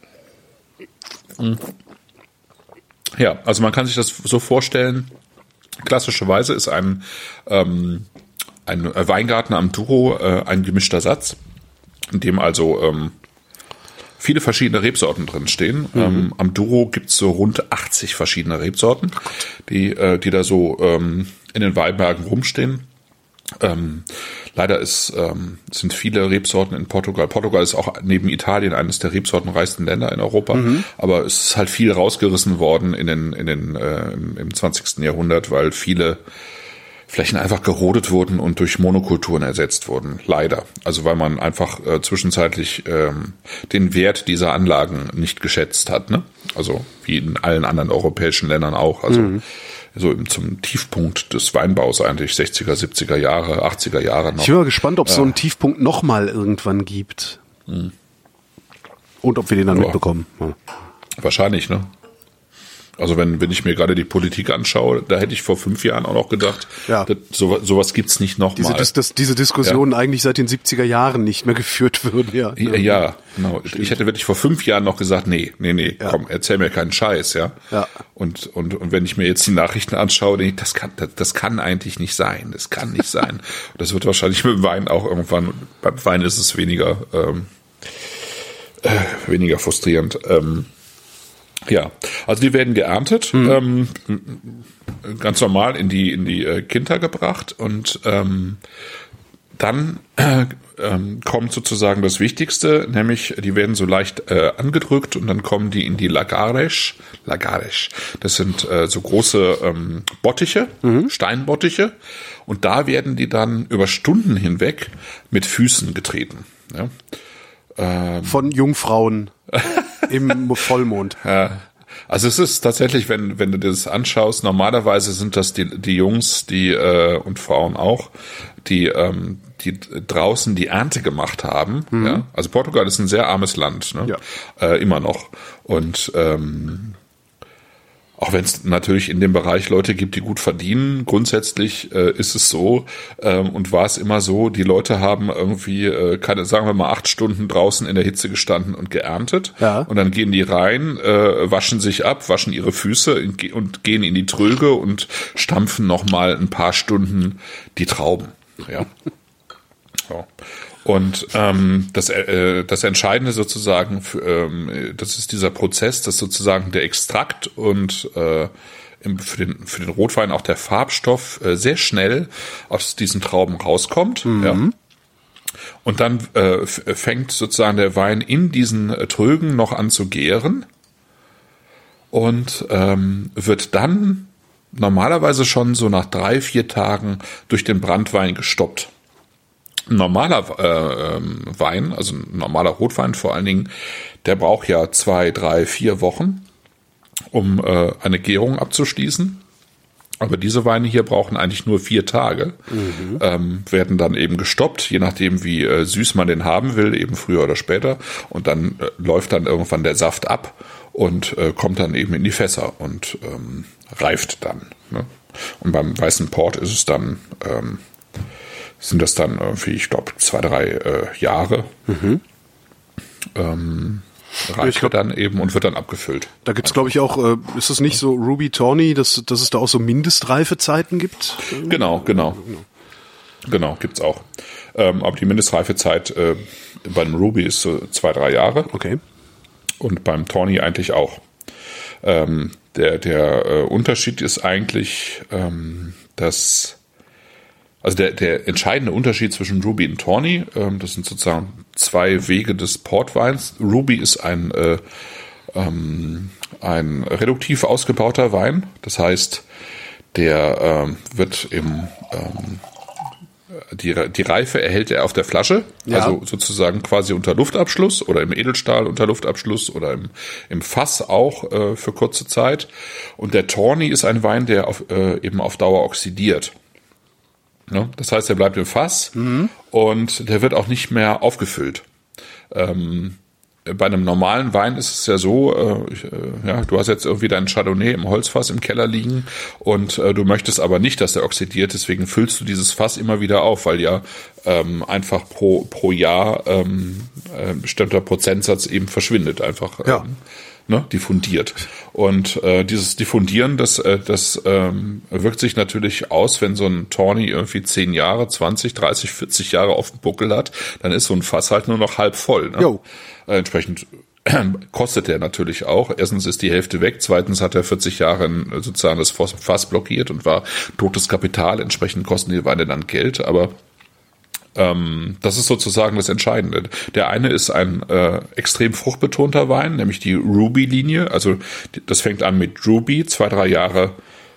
Ja, also man kann sich das so vorstellen, klassischerweise ist ein Weingarten am Douro ein gemischter Satz, in dem also viele verschiedene Rebsorten drin stehen. Am Douro gibt's so rund 80 verschiedene Rebsorten, die da so in den Weinbergen rumstehen. Leider sind viele Rebsorten in Portugal. Portugal ist auch neben Italien eines der rebsortenreichsten Länder in Europa. Aber es ist halt viel rausgerissen worden im 20. Jahrhundert, weil viele Flächen einfach gerodet wurden und durch Monokulturen ersetzt wurden. Leider. Also weil man einfach zwischenzeitlich den Wert dieser Anlagen nicht geschätzt hat. Ne? Also wie in allen anderen europäischen Ländern auch. Also so zum Tiefpunkt des Weinbaus eigentlich 60er, 70er Jahre, 80er Jahre noch. Ich bin mal gespannt, ob es so einen Tiefpunkt nochmal irgendwann gibt. Und ob wir den dann mitbekommen. Ja. Wahrscheinlich, ne? Also wenn ich mir gerade die Politik anschaue, da hätte ich vor 5 Jahren auch noch gedacht, sowas gibt's nicht nochmal. Diese Diskussionen eigentlich seit den 70er Jahren nicht mehr geführt würden, ja. Ja, genau. Stimmt. Ich hätte wirklich vor 5 Jahren noch gesagt, nee, komm, erzähl mir keinen Scheiß, ja. Und wenn ich mir jetzt die Nachrichten anschaue, denke ich, das kann eigentlich nicht sein. Das kann nicht sein. Und das wird wahrscheinlich mit dem Wein auch irgendwann, beim Wein ist es weniger frustrierend. Ja, also die werden geerntet, ganz normal in die Quinta gebracht und dann kommt sozusagen das Wichtigste, nämlich die werden so leicht angedrückt und dann kommen die in die Lagares. Das sind so große Bottiche, Steinbottiche, und da werden die dann über Stunden hinweg mit Füßen getreten. Ja? Von Jungfrauen im Vollmond. Also es ist tatsächlich, wenn du dir das anschaust, normalerweise sind das die Jungs, und Frauen auch, die draußen die Ernte gemacht haben. Ja? Also Portugal ist ein sehr armes Land, ne? Ja. Immer noch. Und auch wenn es natürlich in dem Bereich Leute gibt, die gut verdienen, grundsätzlich ist es so und war es immer so, die Leute haben irgendwie, sagen wir mal 8 Stunden draußen in der Hitze gestanden und geerntet. Ja. Und dann gehen die rein, waschen sich ab, waschen ihre Füße und gehen in die Tröge und stampfen nochmal ein paar Stunden die Trauben. Ja. So. Und das Entscheidende sozusagen, das ist dieser Prozess, dass sozusagen der Extrakt und für den Rotwein auch der Farbstoff sehr schnell aus diesen Trauben rauskommt. Ja. Und dann fängt sozusagen der Wein in diesen Trögen noch an zu gären und wird dann normalerweise schon so nach 3-4 Tagen durch den Branntwein gestoppt. Ein normaler Wein, also ein normaler Rotwein vor allen Dingen, der braucht ja 2, 3, 4 Wochen, um eine Gärung abzuschließen. Aber diese Weine hier brauchen eigentlich nur 4 Tage, werden dann eben gestoppt, je nachdem wie süß man den haben will, eben früher oder später. Und dann läuft dann irgendwann der Saft ab und kommt dann eben in die Fässer und reift dann. Ne? Und beim weißen Port ist es dann sind das dann irgendwie, ich glaube, 2, 3 Jahre. Reift dann eben und wird dann abgefüllt. Da gibt's, glaube ich, auch, ist es nicht so Ruby Tawny, dass es da auch so Mindestreifezeiten gibt? Genau, gibt's auch. Aber die Mindestreifezeit beim Ruby ist so 2, 3 Jahre. Okay. Und beim Tawny eigentlich auch. Der Unterschied ist eigentlich, dass also der entscheidende Unterschied zwischen Ruby und Tawny, das sind sozusagen 2 Wege des Portweins. Ruby ist ein reduktiv ausgebauter Wein. Das heißt, der wird die Reife erhält er auf der Flasche, also sozusagen quasi unter Luftabschluss oder im Edelstahl unter Luftabschluss oder im Fass auch für kurze Zeit. Und der Tawny ist ein Wein, der eben auf Dauer oxidiert. Ne? Das heißt, er bleibt im Fass und der wird auch nicht mehr aufgefüllt. Bei einem normalen Wein ist es ja so, du hast jetzt irgendwie deinen Chardonnay im Holzfass im Keller liegen und du möchtest aber nicht, dass der oxidiert, deswegen füllst du dieses Fass immer wieder auf, weil ja einfach pro Jahr ein bestimmter Prozentsatz eben verschwindet, einfach diffundiert. Und dieses Diffundieren, das wirkt sich natürlich aus, wenn so ein Tawny irgendwie 10 Jahre, 20, 30, 40 Jahre auf dem Buckel hat, dann ist so ein Fass halt nur noch halb voll. Ne? Entsprechend kostet der natürlich auch. Erstens ist die Hälfte weg, zweitens hat er 40 Jahre sozusagen das Fass blockiert und war totes Kapital, entsprechend kosten die Weine dann Geld, aber das ist sozusagen das Entscheidende. Der eine ist ein extrem fruchtbetonter Wein, nämlich die Ruby-Linie. Also das fängt an mit Ruby, 2, 3 Jahre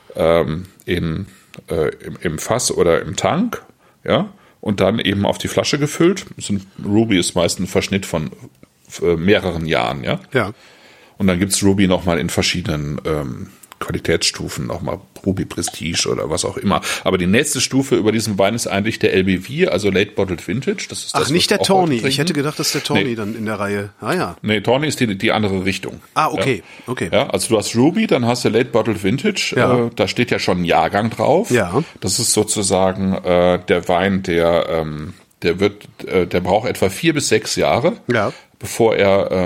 im Fass oder im Tank, ja, und dann eben auf die Flasche gefüllt. Ruby ist meist ein Verschnitt von mehreren Jahren, ja. Und dann gibt's Ruby nochmal in verschiedenen Qualitätsstufen, nochmal Ruby Prestige oder was auch immer. Aber die nächste Stufe über diesem Wein ist eigentlich der LBV, also Late Bottled Vintage. Das ist das, nicht der Tawny. Ich hätte gedacht, dass der Tawny dann in der Reihe. Nee, Tawny ist die andere Richtung. Okay. Ja? Okay. Ja, also du hast Ruby, dann hast du Late Bottled Vintage. Ja. Da steht ja schon ein Jahrgang drauf. Ja. Das ist sozusagen der Wein, der braucht etwa 4 bis 6 Jahre, bevor er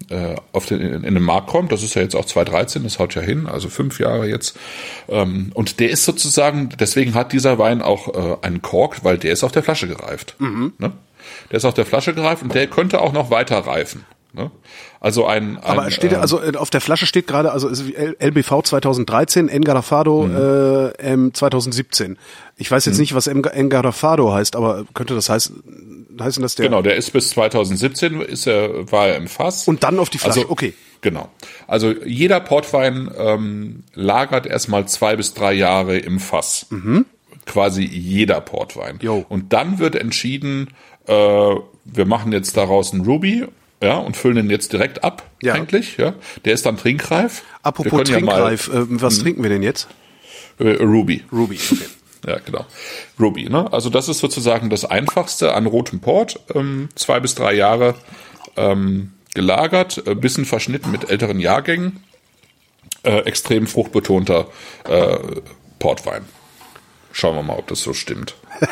in den Markt kommt. Das ist ja jetzt auch 2013, das haut ja hin, also 5 Jahre jetzt. Und der ist sozusagen, deswegen hat dieser Wein auch einen Kork, weil der ist auf der Flasche gereift. Ne? Der ist auf der Flasche gereift und der könnte auch noch weiter reifen. Ne? Also aber steht also auf der Flasche steht gerade, also LBV 2013, Engarrafado 2017. Ich weiß jetzt nicht, was Engarrafado heißt, aber könnte das heißen, dass der... Genau, der ist bis 2017 war er im Fass. Und dann auf die Flasche, also, okay. Genau. Also jeder Portwein lagert erstmal 2 bis 3 Jahre im Fass. Quasi jeder Portwein. Jo. Und dann wird entschieden, wir machen jetzt daraus einen Ruby, ja, und füllen den jetzt direkt ab, eigentlich, ja. Der ist dann trinkreif. Apropos trinkreif, was trinken wir denn jetzt? Ruby. Ruby, okay. Ja, genau. Ruby, ne? Also das ist sozusagen das Einfachste an rotem Port, 2 bis 3 Jahre gelagert, bisschen verschnitten mit älteren Jahrgängen, extrem fruchtbetonter Portwein. Schauen wir mal, ob das so stimmt.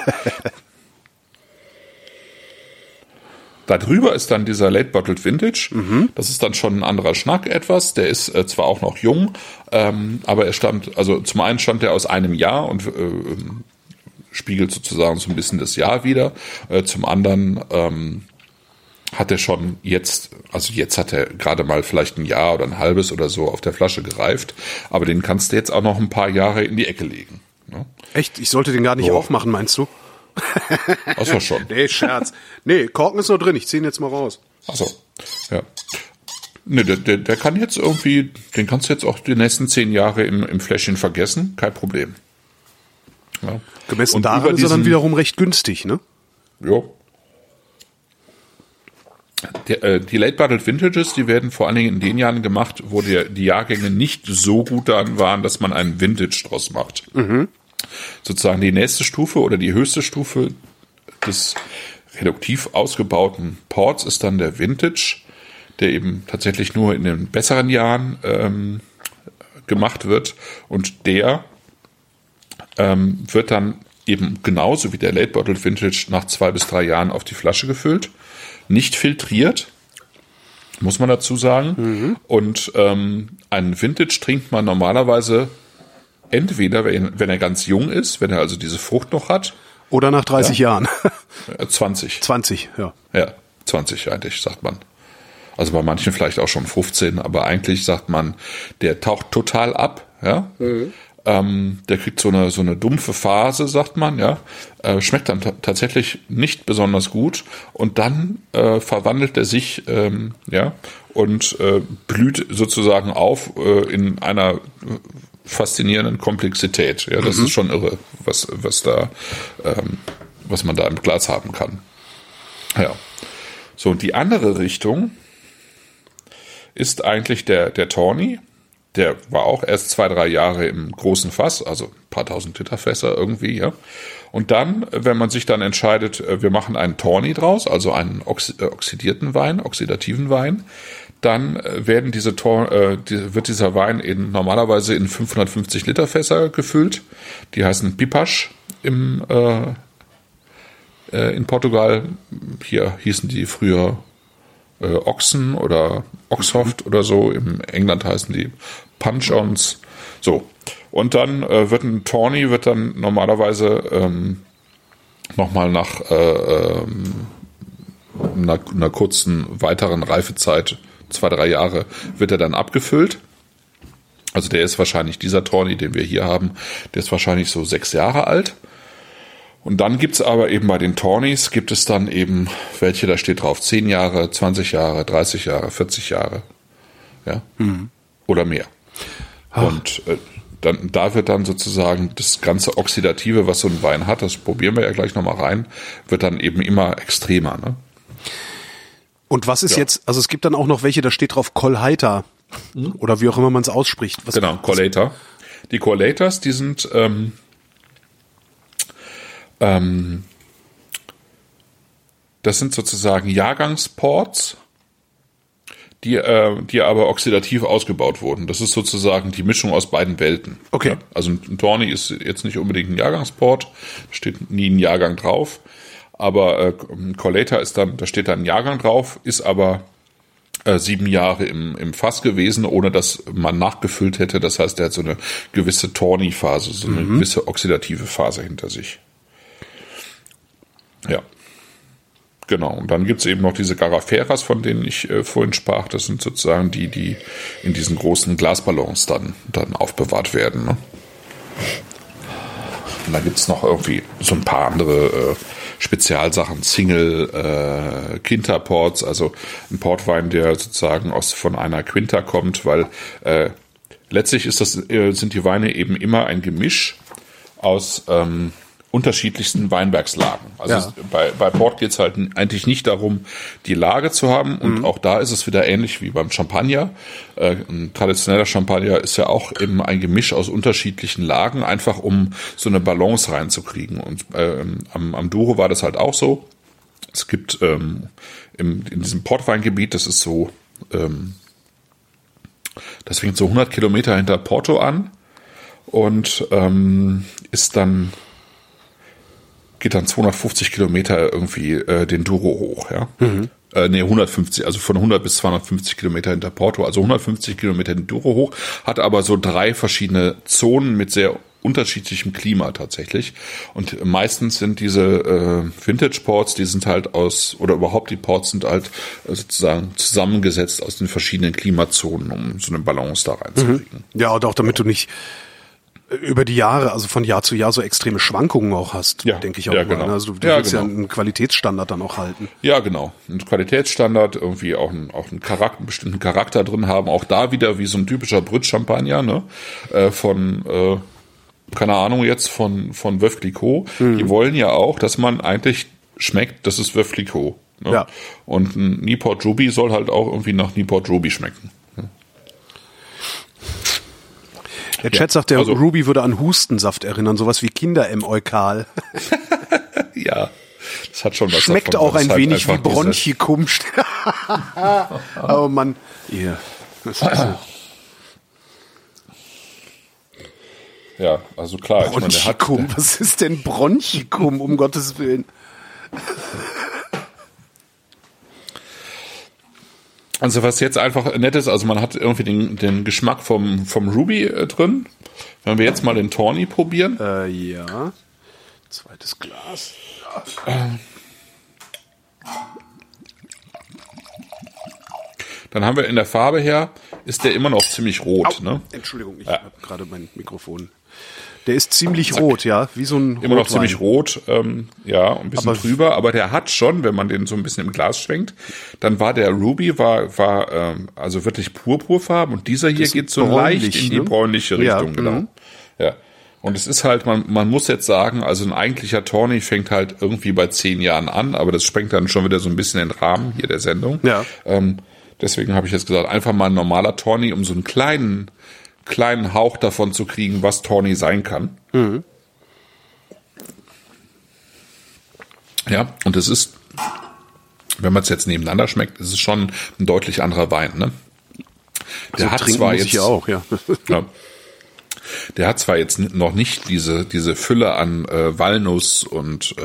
Darüber ist dann dieser Late Bottled Vintage. Das ist dann schon ein anderer Schnack etwas. Der ist zwar auch noch jung, aber er stammt, also zum einen stammt er aus einem Jahr und spiegelt sozusagen so ein bisschen das Jahr wider. Zum anderen hat er schon jetzt hat er gerade mal vielleicht ein Jahr oder ein halbes oder so auf der Flasche gereift, aber den kannst du jetzt auch noch ein paar Jahre in die Ecke legen. Ne? Echt? Ich sollte den gar nicht aufmachen, meinst du? Ach so, schon. Nee, Scherz. Nee, Korken ist noch drin, ich zieh ihn jetzt mal raus. Ach so, ja. Nee, der kann jetzt irgendwie, den kannst du jetzt auch die nächsten 10 Jahre im Fläschchen vergessen, kein Problem. Ja. Gemessen daran ist er dann wiederum recht günstig, ne? Ja. Die Late Bottled Vintages, die werden vor allen Dingen in den Jahren gemacht, wo die Jahrgänge nicht so gut daran waren, dass man einen Vintage draus macht. Sozusagen die nächste Stufe oder die höchste Stufe des reduktiv ausgebauten Ports ist dann der Vintage, der eben tatsächlich nur in den besseren Jahren gemacht wird. Und der wird dann eben genauso wie der Late Bottled Vintage nach 2 bis 3 Jahren auf die Flasche gefüllt. Nicht filtriert, muss man dazu sagen. Und einen Vintage trinkt man normalerweise entweder, wenn er ganz jung ist, wenn er also diese Frucht noch hat. Oder nach 30 Jahren. 20. 20, ja. Ja, 20 eigentlich, sagt man. Also bei manchen vielleicht auch schon 15, aber eigentlich sagt man, der taucht total ab, ja. Der kriegt so eine dumpfe Phase, sagt man, ja. Schmeckt dann tatsächlich nicht besonders gut und dann verwandelt er sich, und blüht sozusagen auf in einer faszinierenden Komplexität. Ja, das ist schon irre, was man da im Glas haben kann. Ja. So, und die andere Richtung ist eigentlich der Tawny. Der war auch erst 2, 3 Jahre im großen Fass, also ein paar tausend Liter Fässer irgendwie, ja. Und dann, wenn man sich dann entscheidet, wir machen einen Tawny draus, also einen oxidativen Wein, dann werden wird dieser Wein normalerweise in 550 Liter Fässer gefüllt. Die heißen Pipas in Portugal. Hier hießen die früher Ochsen oder Oxhoft oder so. In England heißen die Punch-Ons. So. Und dann wird ein Tawny normalerweise nochmal nach einer kurzen weiteren Reifezeit, 2, 3 Jahre, wird er dann abgefüllt. Also der ist wahrscheinlich, dieser Tawny, den wir hier haben, der ist wahrscheinlich so 6 Jahre alt. Und dann gibt's aber eben bei den Tawnys, gibt es dann eben welche, da steht drauf 10 Jahre, 20 Jahre, 30 Jahre, 40 Jahre. Ja? Oder mehr. Und da wird dann sozusagen das ganze Oxidative, was so ein Wein hat, das probieren wir ja gleich nochmal rein, wird dann eben immer extremer. Ne? Und was ist jetzt, also es gibt dann auch noch welche, da steht drauf Colheita oder wie auch immer man es ausspricht. Genau, Collator. Die Collators, die sind das sind sozusagen Jahrgangsports, die aber oxidativ ausgebaut wurden. Das ist sozusagen die Mischung aus beiden Welten. Okay. Ja, also ein Tawny ist jetzt nicht unbedingt ein Jahrgangsport, steht nie ein Jahrgang drauf, aber Collator ist dann, da steht dann ein Jahrgang drauf, ist aber 7 Jahre im Fass gewesen, ohne dass man nachgefüllt hätte. Das heißt, er hat so eine gewisse Tawny-Phase, so eine gewisse oxidative Phase hinter sich. Ja. Genau, und dann gibt's eben noch diese Garaferas, von denen ich vorhin sprach. Das sind sozusagen die in diesen großen Glasballons dann aufbewahrt werden. Ne? Und dann gibt's noch irgendwie so ein paar andere Spezialsachen, Single Quinta-Ports, also ein Portwein, der sozusagen von einer Quinta kommt, weil letztlich sind die Weine eben immer ein Gemisch aus unterschiedlichsten Weinbergslagen. Also bei Port geht es halt eigentlich nicht darum, die Lage zu haben. Und auch da ist es wieder ähnlich wie beim Champagner. Ein traditioneller Champagner ist ja auch eben ein Gemisch aus unterschiedlichen Lagen, einfach um so eine Balance reinzukriegen. Und am Douro war das halt auch so. Es gibt in diesem Portweingebiet, das ist so, das fängt so 100 Kilometer hinter Porto an und geht dann 250 Kilometer irgendwie den Douro hoch, ja. 150, also von 100 bis 250 Kilometer hinter Porto, also 150 Kilometer den Douro hoch, hat aber so 3 verschiedene Zonen mit sehr unterschiedlichem Klima tatsächlich. Und meistens sind diese Vintage Ports, die sind halt überhaupt die Ports sind halt sozusagen zusammengesetzt aus den verschiedenen Klimazonen, um so eine Balance da reinzukriegen. Ja, und auch damit du nicht über die Jahre, also von Jahr zu Jahr so extreme Schwankungen auch hast, denke ich auch mal. Genau. Also du willst ja einen Qualitätsstandard dann auch halten. Ja, genau. Ein Qualitätsstandard, irgendwie auch einen bestimmten Charakter drin haben. Auch da wieder wie so ein typischer Brut-Champagner, ne? Keine Ahnung jetzt, von Veuve Clicquot. Die wollen ja auch, dass man eigentlich schmeckt, das ist Veuve Clicquot. Ne? Ja. Und ein Newport Ruby soll halt auch irgendwie nach Newport Ruby schmecken. Der Chat sagt, der Ruby würde an Hustensaft erinnern, sowas wie Kinder-M-Eukal. Ja, das hat schon was schmeckt davon. Auch ein halt wenig wie Bronchicum. Oh Mann. Yeah. Ja, also klar. Bronchicum, was ist denn Bronchicum, um Gottes Willen? Also was jetzt einfach nett ist, also man hat irgendwie den Geschmack vom Ruby drin. Wenn wir jetzt mal den Tawny probieren. Ja. Zweites Glas. Dann haben wir in der Farbe her, ist der immer noch ziemlich rot. Ne? Entschuldigung, ich habe gerade mein Mikrofon. Der ist ziemlich rot, ja, wie so ein immer noch ziemlich rot, ein bisschen trüber, aber der hat schon, wenn man den so ein bisschen im Glas schwenkt, dann war der Ruby also wirklich purpurfarben und dieser hier geht so leicht in die bräunliche Richtung, genau. Ja. Und es ist halt, man muss jetzt sagen, also ein eigentlicher Tawny fängt halt irgendwie bei 10 Jahren an, aber das sprengt dann schon wieder so ein bisschen den Rahmen hier der Sendung. Ja. Deswegen habe ich jetzt gesagt, einfach mal ein normaler Tawny, um so einen kleinen Hauch davon zu kriegen, was Tawny sein kann. Ja, und es ist, wenn man es jetzt nebeneinander schmeckt, ist es schon ein deutlich anderer Wein, ne? Der hat zwar jetzt auch, ja. Der hat zwar jetzt noch nicht diese Fülle an Walnuss und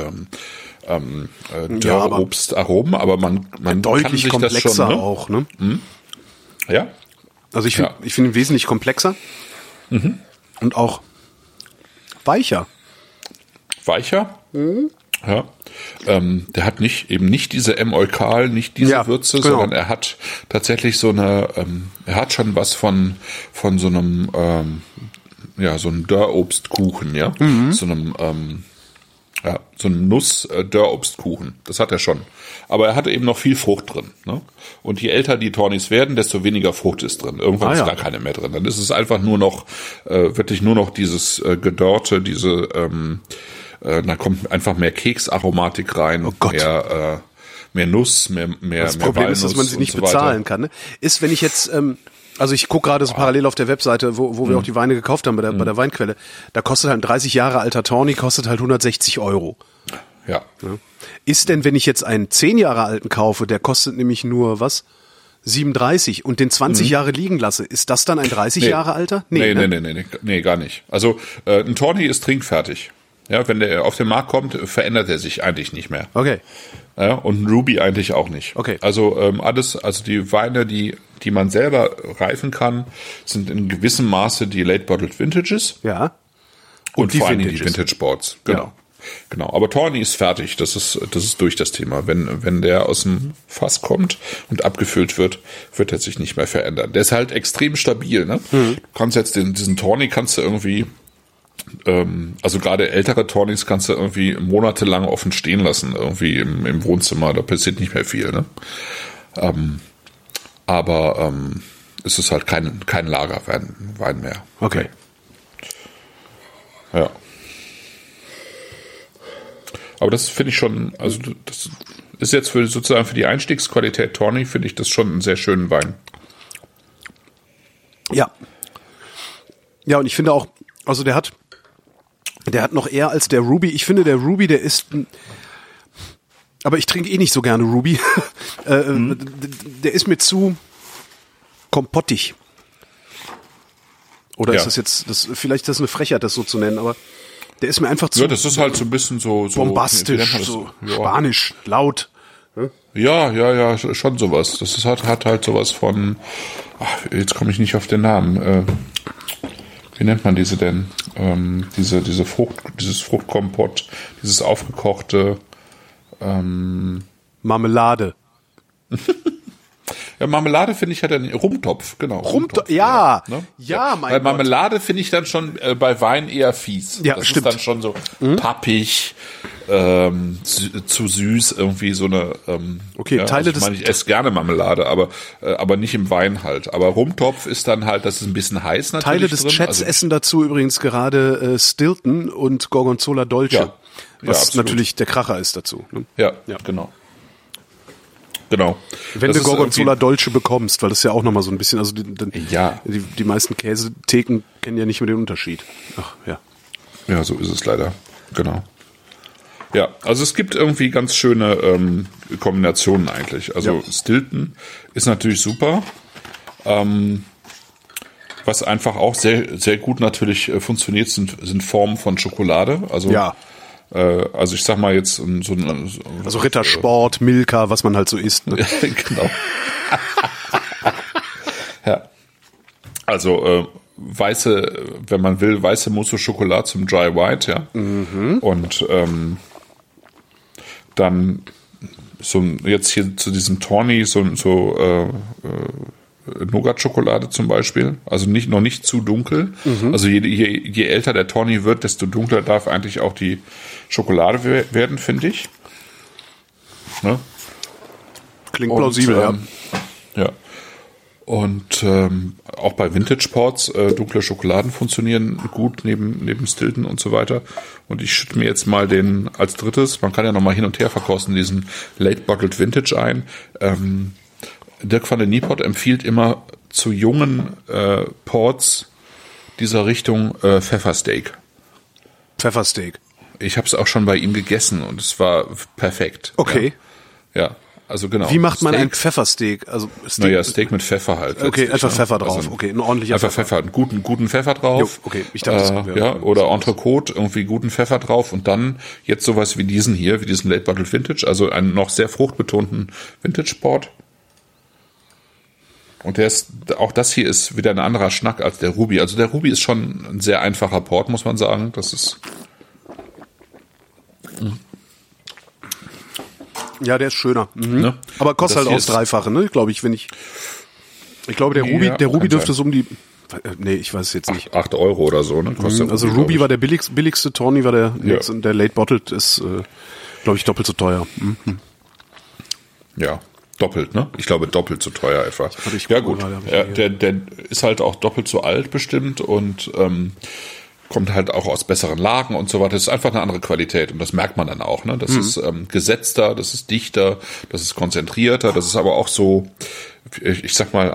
Dörrobstaromen, aber man deutlich kann sich komplexer das schon, ne? auch, ne? Ja. Also ich finde ihn wesentlich komplexer und auch weicher. Weicher? Ja. Der hat eben nicht diese M-Eukal, nicht diese Würze, genau, sondern er hat tatsächlich so eine, er hat schon was von so einem, so einem Dörrobstkuchen, ja, so einem Nuss-Dörrobstkuchen. Das hat er schon. Aber er hat eben noch viel Frucht drin. Ne? Und je älter die Tawnies werden, desto weniger Frucht ist drin. Irgendwann ist gar keine mehr drin. Dann ist es einfach nur noch, wirklich nur noch dieses Gedörrte, da kommt einfach mehr Keksaromatik rein, mehr Nuss, mehr Das Problem ist, dass man sie nicht bezahlen kann. Ne? Ist, wenn ich jetzt, also ich gucke gerade so parallel auf der Webseite, wo wir auch die Weine gekauft haben bei der Weinquelle, da kostet halt ein 30 Jahre alter Tawny, kostet halt 160 €. Ja. Ist denn, wenn ich jetzt einen 10 Jahre alten kaufe, der kostet nämlich nur, 37 und den 20 Jahre liegen lasse, ist das dann ein 30 Jahre alter? Nee, gar nicht. Also ein Tawny ist trinkfertig. Ja, wenn der auf den Markt kommt, verändert er sich eigentlich nicht mehr. Okay. Ja, und ein Ruby eigentlich auch nicht. Okay. Also also die Weine, die man selber reifen kann, sind in gewissem Maße die Late Bottled Vintages. Ja. Und vor allem die Vintage Ports. Genau. Genau, aber Tawny ist fertig. Das ist durch das Thema. Wenn der aus dem Fass kommt und abgefüllt wird er sich nicht mehr verändern. Der ist halt extrem stabil. Ne? Du kannst jetzt diesen Tawny kannst du irgendwie, also gerade ältere Tawnys kannst du irgendwie monatelang offen stehen lassen, irgendwie im Wohnzimmer. Da passiert nicht mehr viel. Ne? Aber es ist halt kein Lagerwein mehr. Okay. Ja. Aber das finde ich schon, also das ist jetzt sozusagen für die Einstiegsqualität Tawny, finde ich das schon einen sehr schönen Wein. Ja. Ja, und ich finde auch, also der hat noch eher als der Ruby, ich finde der Ruby, der ist, aber ich trinke eh nicht so gerne Ruby, der ist mir zu kompottig. Oder ist das jetzt, vielleicht ist das eine Frechheit, das so zu nennen, aber der ist mir einfach zu... Ja, das ist halt so ein bisschen so bombastisch, so spanisch, laut. Ja, schon sowas. Das ist hat halt sowas von, jetzt komme ich nicht auf den Namen. Wie nennt man diese denn? Dieses Fruchtkompott, dieses aufgekochte Marmelade. Ja, Marmelade finde ich hat einen Rumtopf, genau. Rumtopf, ja. Ne? Ja, mein Weil Gott. Marmelade finde ich dann schon bei Wein eher fies. Ja, das stimmt. ist dann schon so pappig, zu süß, irgendwie so eine. Okay, ja, Teile also ich esse gerne Marmelade, aber nicht im Wein halt. Aber Rumtopf ist dann halt, das ist ein bisschen heiß natürlich. Teile des drin. Chats essen dazu übrigens gerade Stilton und Gorgonzola Dolce. Ja. Was absolut. natürlich der Kracher ist dazu. Ne? Ja, genau. Genau. Wenn Das du ist Gorgonzola irgendwie- Dolce bekommst, weil das ja auch nochmal so ein bisschen, also die meisten Käsetheken kennen ja nicht mehr den Unterschied. Ach, ja. Ja, so ist es leider. Genau. Ja, also es gibt irgendwie ganz schöne Kombinationen eigentlich. Also Stilton ist natürlich super. Was einfach auch sehr, sehr gut natürlich funktioniert, sind Formen von Schokolade. Also Ja. Also ich sag mal jetzt Also Rittersport, Milka, was man halt so isst. Ne? genau. Ja. Also wenn man will, weiße Mousse Schokolade zum Dry White, ja. Und dann jetzt hier zu diesem Tawny Nougat-Schokolade zum Beispiel, also noch nicht zu dunkel. Also je älter der Tawny wird, desto dunkler darf eigentlich auch die Schokolade werden, finde ich. Ne? Klingt plausibel, ja. Ja. Und auch bei Vintage Ports dunkle Schokoladen funktionieren gut neben Stilton und so weiter. Und ich schütte mir jetzt mal als drittes, man kann ja noch mal hin und her verkosten, diesen Late Bottled Vintage ein. Dirk van den Nieport empfiehlt immer zu jungen Ports dieser Richtung Pfeffersteak. Pfeffersteak. Ich habe es auch schon bei ihm gegessen und es war perfekt. Okay. Ja, also genau. Wie macht man Steak, ein Pfeffersteak? Also Steak mit Pfeffer halt. Okay, letztlich, einfach ne? Pfeffer drauf. Also Okay, ein ordentlicher einfach Pfeffer, einen guten Pfeffer drauf. Jo, okay, ich dachte, das wäre- oder Entrecote, irgendwie guten Pfeffer drauf und dann jetzt sowas wie diesen hier, wie diesen Late Bottled Vintage, also einen noch sehr fruchtbetonten Vintage Port. Und auch das hier ist wieder ein anderer Schnack als der Ruby. Also der Ruby ist schon ein sehr einfacher Port, muss man sagen. Das ist Ja, der ist schöner. Ne? Aber kostet Das halt hier auch das ist- Dreifache, ne? Glaube ich, ich glaube, der Ja, Ruby kann dürfte sein. so um die, nee, ich weiß es jetzt nicht. 8 Euro oder so, ne? Kostet Also Ruby, Ruby glaub war der billigste, Tawny war der, Ja. jetzt, der Late Bottled ist, glaube ich, doppelt so teuer. ich. Ja, doppelt, ne? Ich glaube, doppelt so teuer etwa. ich Ja gucke gut, gerade, hab ich der ist halt auch doppelt so alt bestimmt und kommt halt auch aus besseren Lagen und so weiter. Das ist einfach eine andere Qualität und das merkt man dann auch. Ne? Das ist gesetzter, das ist dichter, das ist konzentrierter, das ist aber auch so, ich sag mal,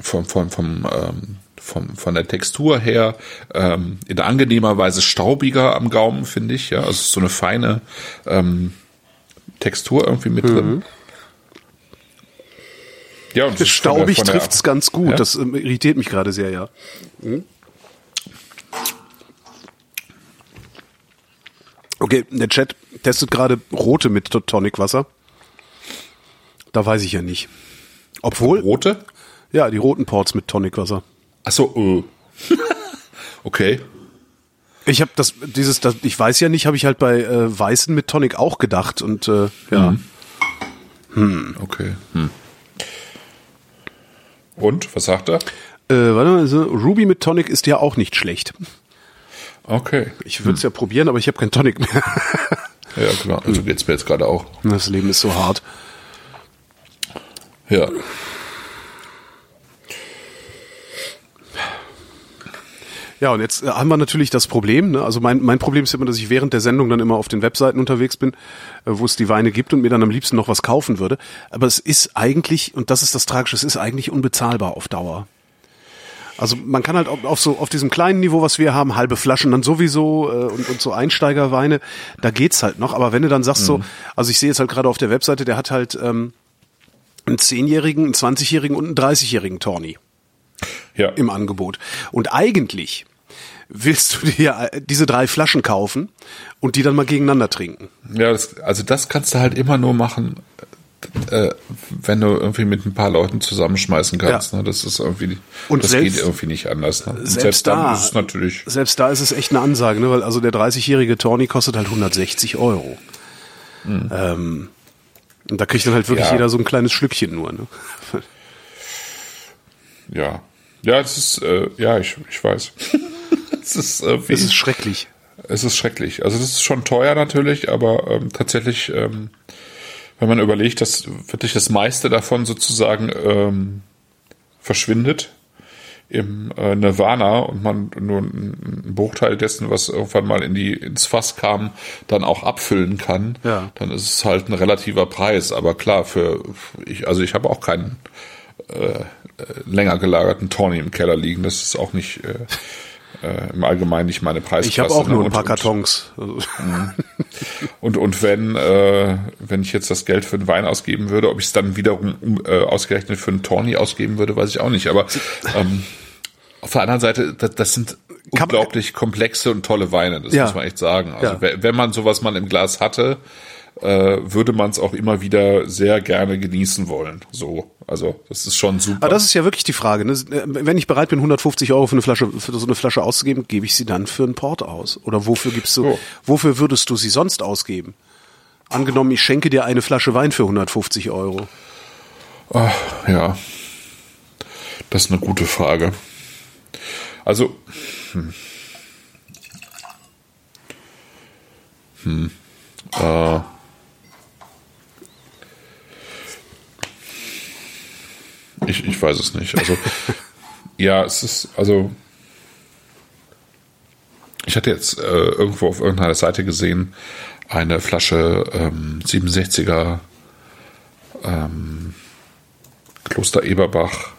von der Textur her in angenehmer Weise staubiger am Gaumen, finde ich. Ja, also so eine feine Textur irgendwie mit drin. Ja, und das ist von Staubig der- trifft's ganz gut. Ja? Das irritiert mich gerade sehr, ja. Okay, der Chat testet gerade rote mit Tonicwasser. Da weiß ich ja nicht. Obwohl, Rote? ja, die roten Ports mit Tonicwasser. Ach so, okay. Ich habe ich weiß ja nicht, habe ich halt bei Weißen mit Tonic auch gedacht und ja. Okay. Und, was sagt er? Warte mal, so, Ruby mit Tonic ist ja auch nicht schlecht. Okay. Ich würde es ja probieren, aber ich habe kein Tonic mehr. Ja, klar. Also geht's mir jetzt gerade auch. Das Leben ist so hart. Ja. Ja, und jetzt haben wir natürlich das Problem, ne? Also mein Problem ist immer, dass ich während der Sendung dann immer auf den Webseiten unterwegs bin, wo es die Weine gibt und mir dann am liebsten noch was kaufen würde. Aber es ist eigentlich, und das ist das Tragische, es ist eigentlich unbezahlbar auf Dauer. Also man kann halt auf diesem kleinen Niveau, was wir haben, halbe Flaschen dann sowieso und so Einsteigerweine, da geht's halt noch. Aber wenn du dann sagst so, also ich sehe jetzt halt gerade auf der Webseite, der hat halt einen 10-jährigen, einen 20-jährigen und einen 30-jährigen Tawny im Angebot. Und eigentlich willst du dir diese 3 Flaschen kaufen und die dann mal gegeneinander trinken. Ja, das kannst du halt immer nur machen, wenn du irgendwie mit ein paar Leuten zusammenschmeißen kannst. Ja. Ne? Das ist irgendwie, und das geht irgendwie nicht anders. Ne? Selbst dann ist es natürlich. Selbst da ist es echt eine Ansage, ne? Weil also der 30-jährige Tawny kostet halt 160 €. Und da kriegt dann halt wirklich jeder so ein kleines Schlückchen nur. Ne? Ja, das ist, ich weiß. Es ist schrecklich. Es ist schrecklich. Also das ist schon teuer natürlich, aber tatsächlich, wenn man überlegt, dass wirklich das meiste davon sozusagen verschwindet im Nirvana und man nur einen Bruchteil dessen, was irgendwann mal ins Fass kam, dann auch abfüllen kann, dann ist es halt ein relativer Preis. Aber klar, ich habe auch keinen länger gelagerten Tawny im Keller liegen. Das ist auch nicht im Allgemeinen nicht meine Preisklasse. Ich habe auch nur ein paar Kartons. Und wenn ich jetzt das Geld für einen Wein ausgeben würde, ob ich es dann wiederum ausgerechnet für einen Tawny ausgeben würde, weiß ich auch nicht. Aber auf der anderen Seite, das sind unglaublich komplexe und tolle Weine. Das muss man echt sagen. Also wenn man sowas mal im Glas hatte, würde man es auch immer wieder sehr gerne genießen wollen. So, also das ist schon super. Aber das ist ja wirklich die Frage. Ne? Wenn ich bereit bin, 150 € für so eine Flasche auszugeben, gebe ich sie dann für einen Port aus? Oder wofür würdest du sie sonst ausgeben? Angenommen, ich schenke dir eine Flasche Wein für 150 €. Ach, ja, das ist eine gute Frage. Also, Ich weiß es nicht. Also, es ist, also, ich hatte jetzt irgendwo auf irgendeiner Seite gesehen, eine Flasche 67er Kloster Eberbach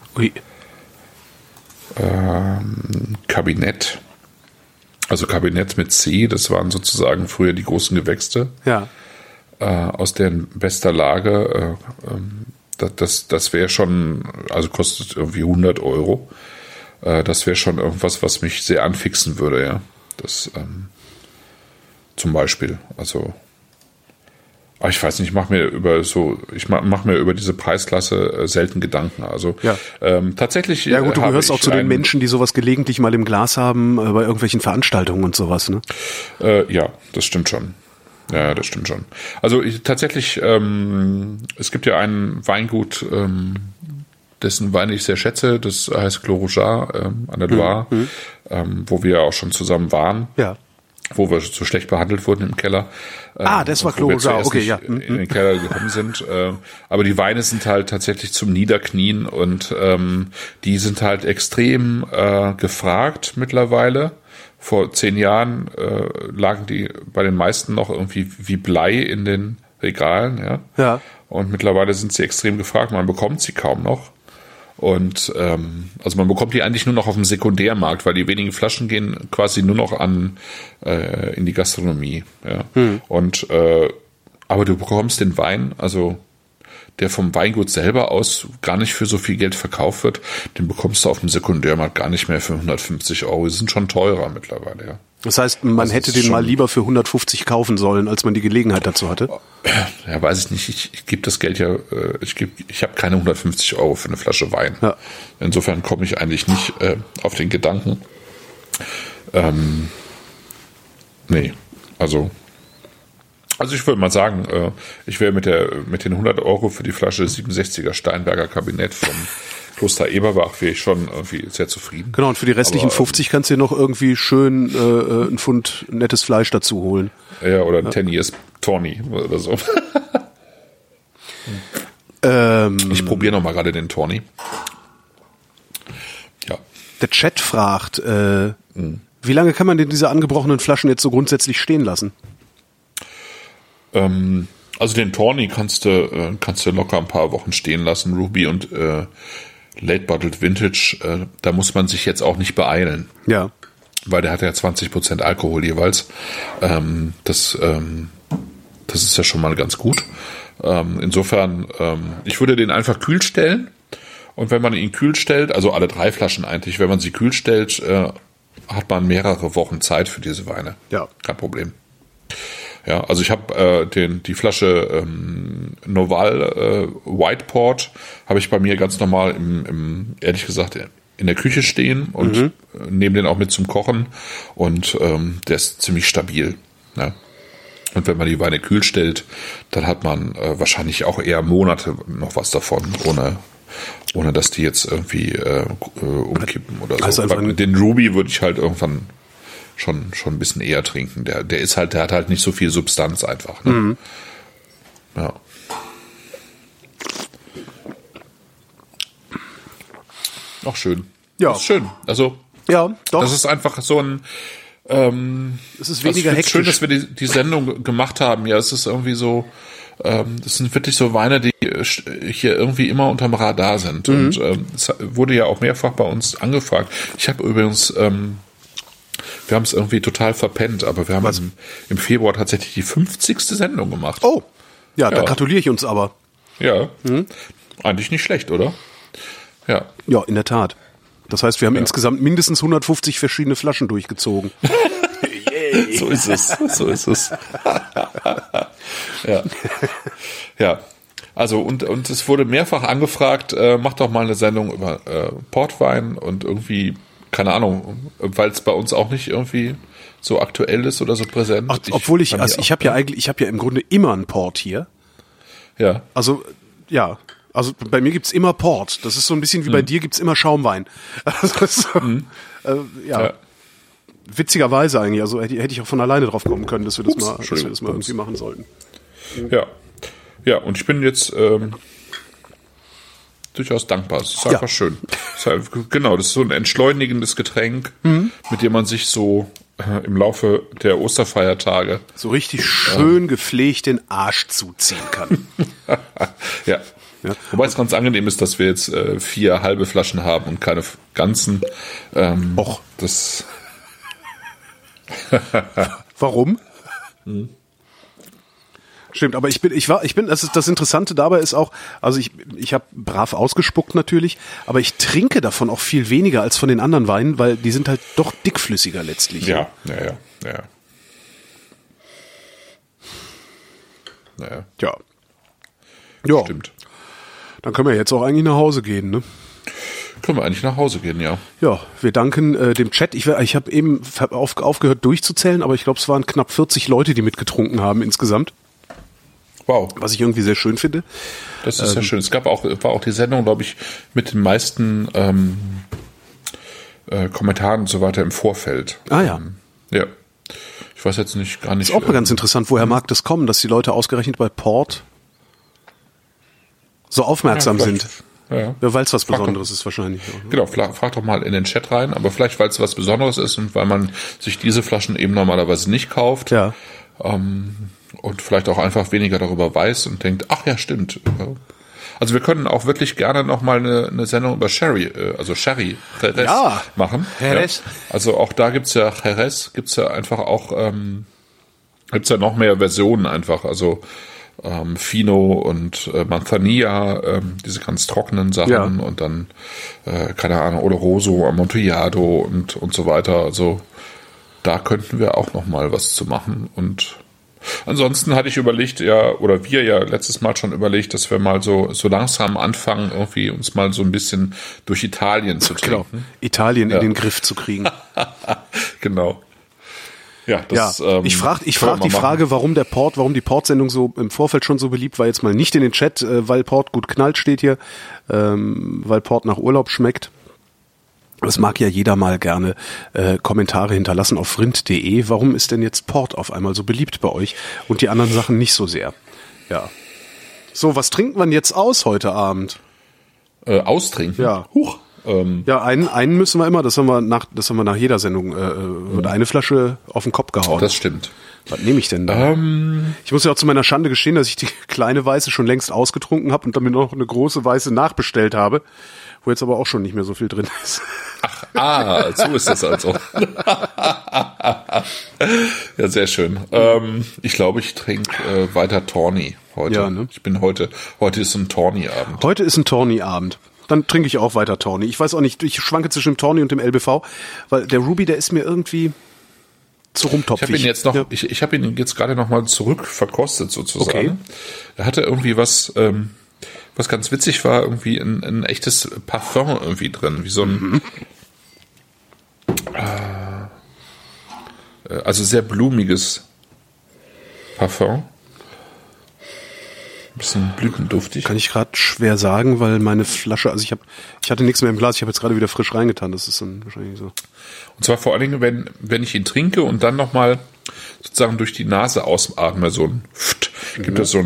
Kabinett. Also Kabinett mit C, das waren sozusagen früher die großen Gewächse. Ja. Aus deren bester Lage. Das wäre schon, also kostet irgendwie 100 €. Das wäre schon irgendwas, was mich sehr anfixen würde, ja. Das zum Beispiel. Also, ich weiß nicht, ich mache mir über diese Preisklasse selten Gedanken. Also tatsächlich. Ja gut, du gehörst auch zu den Menschen, die sowas gelegentlich mal im Glas haben bei irgendwelchen Veranstaltungen und sowas, ne? Ja, das stimmt schon. Ja, das stimmt schon. Also tatsächlich, es gibt ja ein Weingut, dessen Wein ich sehr schätze, das heißt Clos Rougeat an der Loire, wo wir auch schon zusammen waren. Ja. Wo wir so schlecht behandelt wurden im Keller. Das war Clos Rougeat, okay, ja. In den Keller gekommen sind. Aber die Weine sind halt tatsächlich zum Niederknien und die sind halt extrem gefragt mittlerweile. Vor 10 Jahren lagen die bei den meisten noch irgendwie wie Blei in den Regalen, ja. Ja. Und mittlerweile sind sie extrem gefragt. Man bekommt sie kaum noch. Und also man bekommt die eigentlich nur noch auf dem Sekundärmarkt, weil die wenigen Flaschen gehen quasi nur noch in die Gastronomie. Ja. Und aber du bekommst den Wein, also der vom Weingut selber aus gar nicht für so viel Geld verkauft wird, den bekommst du auf dem Sekundärmarkt gar nicht mehr für 150 €. Die sind schon teurer mittlerweile, ja. Das heißt, man hätte den mal lieber für 150 kaufen sollen, als man die Gelegenheit dazu hatte? Ja, weiß ich nicht. Ich gebe das Geld ja, ich habe keine 150 € für eine Flasche Wein. Ja. Insofern komme ich eigentlich nicht auf den Gedanken. Nee, also ich würde mal sagen, ich wäre mit den 100 Euro für die Flasche 67er Steinberger Kabinett vom Kloster Eberbach wäre ich schon irgendwie sehr zufrieden. Genau, und für die restlichen 50 kannst du dir noch irgendwie schön ein Pfund nettes Fleisch dazu holen. Ja, oder ein 10 Years Tawny oder so. Ich probiere noch mal gerade den Tawny. Ja. Der Chat fragt, wie lange kann man denn diese angebrochenen Flaschen jetzt so grundsätzlich stehen lassen? Also den Tawny kannst du locker ein paar Wochen stehen lassen. Ruby und Late Bottled Vintage, da muss man sich jetzt auch nicht beeilen. Ja. Weil der hat ja 20% Alkohol jeweils. Das ist ja schon mal ganz gut. Insofern, ich würde den einfach kühl stellen. Und wenn man ihn kühl stellt, also alle 3 Flaschen eigentlich, wenn man sie kühl stellt, hat man mehrere Wochen Zeit für diese Weine. Ja. Kein Problem. Ja, also ich habe die Flasche Noval White Port habe ich bei mir ganz normal ehrlich gesagt in der Küche stehen und nehme den auch mit zum Kochen und der ist ziemlich stabil. Ne? Und wenn man die Weine kühl stellt, dann hat man wahrscheinlich auch eher Monate noch was davon, ohne dass die jetzt irgendwie umkippen oder so. Also Den Ruby würde ich halt irgendwann schon ein bisschen eher trinken. Der hat halt nicht so viel Substanz einfach. Ne? Mhm. Ja. Auch schön. Ja. Das ist schön. Also, ja, doch. Das ist einfach so ein, es ist weniger hektisch. Schön, dass wir die Sendung gemacht haben. Ja, es ist irgendwie so, das sind wirklich so Weine, die hier irgendwie immer unterm Radar sind. Und es wurde ja auch mehrfach bei uns angefragt. Ich habe übrigens, wir haben es irgendwie total verpennt, aber wir haben im Februar tatsächlich die 50. Sendung gemacht. Oh, ja, da gratuliere ich uns aber. Ja, eigentlich nicht schlecht, oder? Ja. Ja, in der Tat. Das heißt, wir haben insgesamt mindestens 150 verschiedene Flaschen durchgezogen. So ist es. Ja. Ja. Also, und es wurde mehrfach angefragt, mach doch mal eine Sendung über Portwein und irgendwie, keine Ahnung, weil es bei uns auch nicht irgendwie so aktuell ist oder so präsent. Ach, obwohl ich habe ja im Grunde immer einen Port hier. Ja. Also bei mir gibt's immer Port. Das ist so ein bisschen wie bei dir gibt's immer Schaumwein. Ja. Witzigerweise eigentlich. Also hätte ich auch von alleine drauf kommen können, dass wir das mal irgendwie machen sollten. Ja. Ja, und ich bin jetzt durchaus dankbar. Es ist einfach schön. Genau, das ist so ein entschleunigendes Getränk, mit dem man sich so im Laufe der Osterfeiertage so richtig schön gepflegt den Arsch zuziehen kann. Ja. Wobei es ganz angenehm ist, dass wir jetzt 4 halbe Flaschen haben und keine ganzen. Das. Warum? Stimmt, aber das Interessante dabei ist auch, also ich habe brav ausgespuckt natürlich, aber ich trinke davon auch viel weniger als von den anderen Weinen, weil die sind halt doch dickflüssiger letztlich. Ja. Ja. Stimmt. Dann können wir jetzt auch eigentlich nach Hause gehen, ne? Können wir eigentlich nach Hause gehen, ja. Ja, wir danken dem Chat. Ich habe eben aufgehört durchzuzählen, aber ich glaube, es waren knapp 40 Leute, die mitgetrunken haben insgesamt. Wow. Was ich irgendwie sehr schön finde. Das ist ja schön. Es war auch die Sendung, glaube ich, mit den meisten Kommentaren und so weiter im Vorfeld. Ah ja. Ja. Ich weiß jetzt gar nicht. Ist auch mal ganz interessant, woher mag das kommen, dass die Leute ausgerechnet bei Port so aufmerksam sind. Ja. Weil es was Besonderes ist wahrscheinlich. Auch, ne? Genau, frag doch mal in den Chat rein, aber vielleicht, weil es was Besonderes ist und weil man sich diese Flaschen eben normalerweise nicht kauft. Ja. Und vielleicht auch einfach weniger darüber weiß und denkt, ach ja, stimmt. Also wir können auch wirklich gerne noch mal eine Sendung über Sherry, also Sherry Jerez machen. Jerez. Ja. Also auch da gibt's ja Jerez, gibt's ja einfach auch, gibt's ja noch mehr Versionen einfach, also Fino und Manzanilla, diese ganz trockenen Sachen und dann, keine Ahnung, Oloroso, Amontillado und so weiter. Also da könnten wir auch noch mal was zu machen. Und ansonsten hatte ich überlegt, oder wir letztes Mal schon überlegt, dass wir mal so langsam anfangen, irgendwie uns mal so ein bisschen durch Italien zu trinken. Genau, Italien in den Griff zu kriegen. Genau. Ja, das, ich frag die Frage, warum die Port-Sendung so im Vorfeld schon so beliebt war, jetzt mal nicht in den Chat, weil Port gut knallt steht hier, weil Port nach Urlaub schmeckt. Es mag ja jeder mal gerne Kommentare hinterlassen auf rind.de. Warum ist denn jetzt Port auf einmal so beliebt bei euch und die anderen Sachen nicht so sehr? Ja. So, was trinkt man jetzt aus heute Abend? Austrinken? Ja. Huch. Ja, einen müssen wir immer, das haben wir nach jeder Sendung, wird eine Flasche auf den Kopf gehauen. Das stimmt. Was nehme ich denn da? Ich muss ja auch zu meiner Schande gestehen, dass ich die kleine Weiße schon längst ausgetrunken habe und dann mir noch eine große Weiße nachbestellt habe, wo jetzt aber auch schon nicht mehr so viel drin ist. So ist das also. Ja, sehr schön. Ich glaube, ich trinke weiter Tawny heute. Ja, ne? Heute ist ein Tawny-Abend. Heute ist ein Tawny-Abend. Dann trinke ich auch weiter Tawny. Ich weiß auch nicht, ich schwanke zwischen dem Tawny und dem LBV, weil der Ruby, der ist mir irgendwie zu rumtopfig. Ich habe ihn jetzt gerade noch mal zurück verkostet sozusagen. Okay. Er hatte irgendwie was ganz witzig war, irgendwie ein echtes Parfum irgendwie drin, wie so ein also sehr blumiges Parfum. Ein bisschen blütenduftig. Kann ich gerade schwer sagen, weil meine Flasche, also ich hatte nichts mehr im Glas, ich habe jetzt gerade wieder frisch reingetan, das ist dann wahrscheinlich so. Und zwar vor allen Dingen, wenn ich ihn trinke und dann nochmal sozusagen durch die Nase ausatme, gibt es so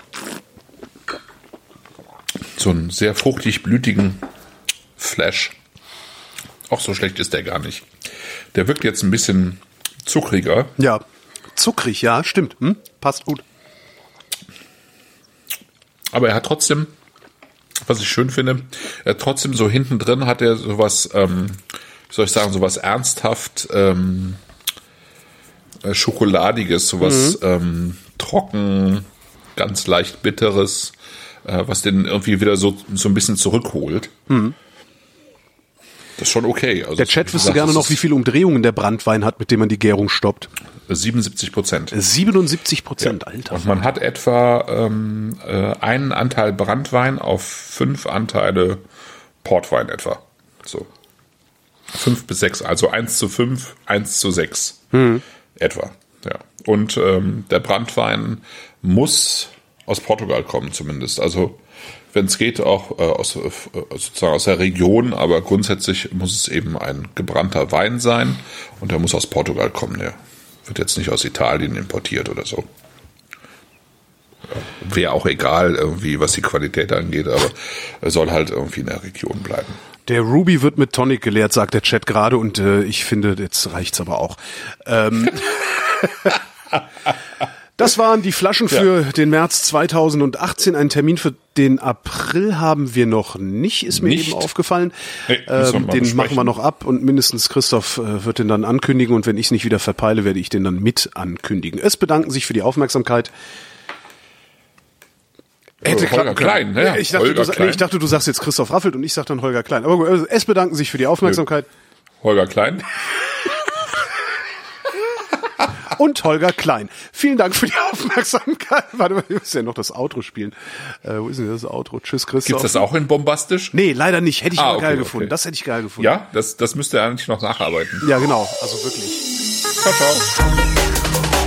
einen sehr fruchtig blütigen Flash. Auch so schlecht ist der gar nicht. Der wirkt jetzt ein bisschen zuckriger. Ja, zuckrig, ja, stimmt. Passt gut. Aber er hat trotzdem, was ich schön finde, trotzdem so hinten drin hat er sowas, sowas ernsthaft Schokoladiges, sowas trocken, ganz leicht bitteres, was den irgendwie wieder so ein bisschen zurückholt. Das ist schon okay. Also der Chat wüsste gerne noch, wie viele Umdrehungen der Branntwein hat, mit dem man die Gärung stoppt. 77%. 77%, ja. Alter. Und man hat etwa einen Anteil Branntwein auf 5 Anteile Portwein etwa. So. 5 bis 6, also 1:5, 1:6 etwa. Ja. Und der Branntwein muss aus Portugal kommen zumindest. Also wenn es geht, auch sozusagen aus der Region, aber grundsätzlich muss es eben ein gebrannter Wein sein und der muss aus Portugal kommen. Der wird jetzt nicht aus Italien importiert oder so. Ja, wäre auch egal, irgendwie, was die Qualität angeht, aber er soll halt irgendwie in der Region bleiben. Der Ruby wird mit Tonic geleert, sagt der Chat gerade, und ich finde, jetzt reicht's aber auch. Das waren die Flaschen für den März 2018. Einen Termin für den April haben wir noch nicht, ist mir eben aufgefallen. Nee, den machen wir noch ab und mindestens Christoph wird den dann ankündigen und wenn ich es nicht wieder verpeile, werde ich den dann mit ankündigen. Es bedanken sich für die Aufmerksamkeit. Holger Klein, ne? Ich dachte, du sagst jetzt Christoph Raffelt und ich sag dann Holger Klein. Aber gut, also es bedanken sich für die Aufmerksamkeit. Holger Klein. Und Holger Klein. Vielen Dank für die Aufmerksamkeit. Warte mal, wir müssen ja noch das Outro spielen. Wo ist denn das Outro? Tschüss, Christoph. Gibt's das auch in bombastisch? Nee, leider nicht. Hätte ich aber geil gefunden. Das hätte ich geil gefunden. Ja, das müsste er eigentlich noch nacharbeiten. Ja, genau. Also wirklich. Ciao, ciao.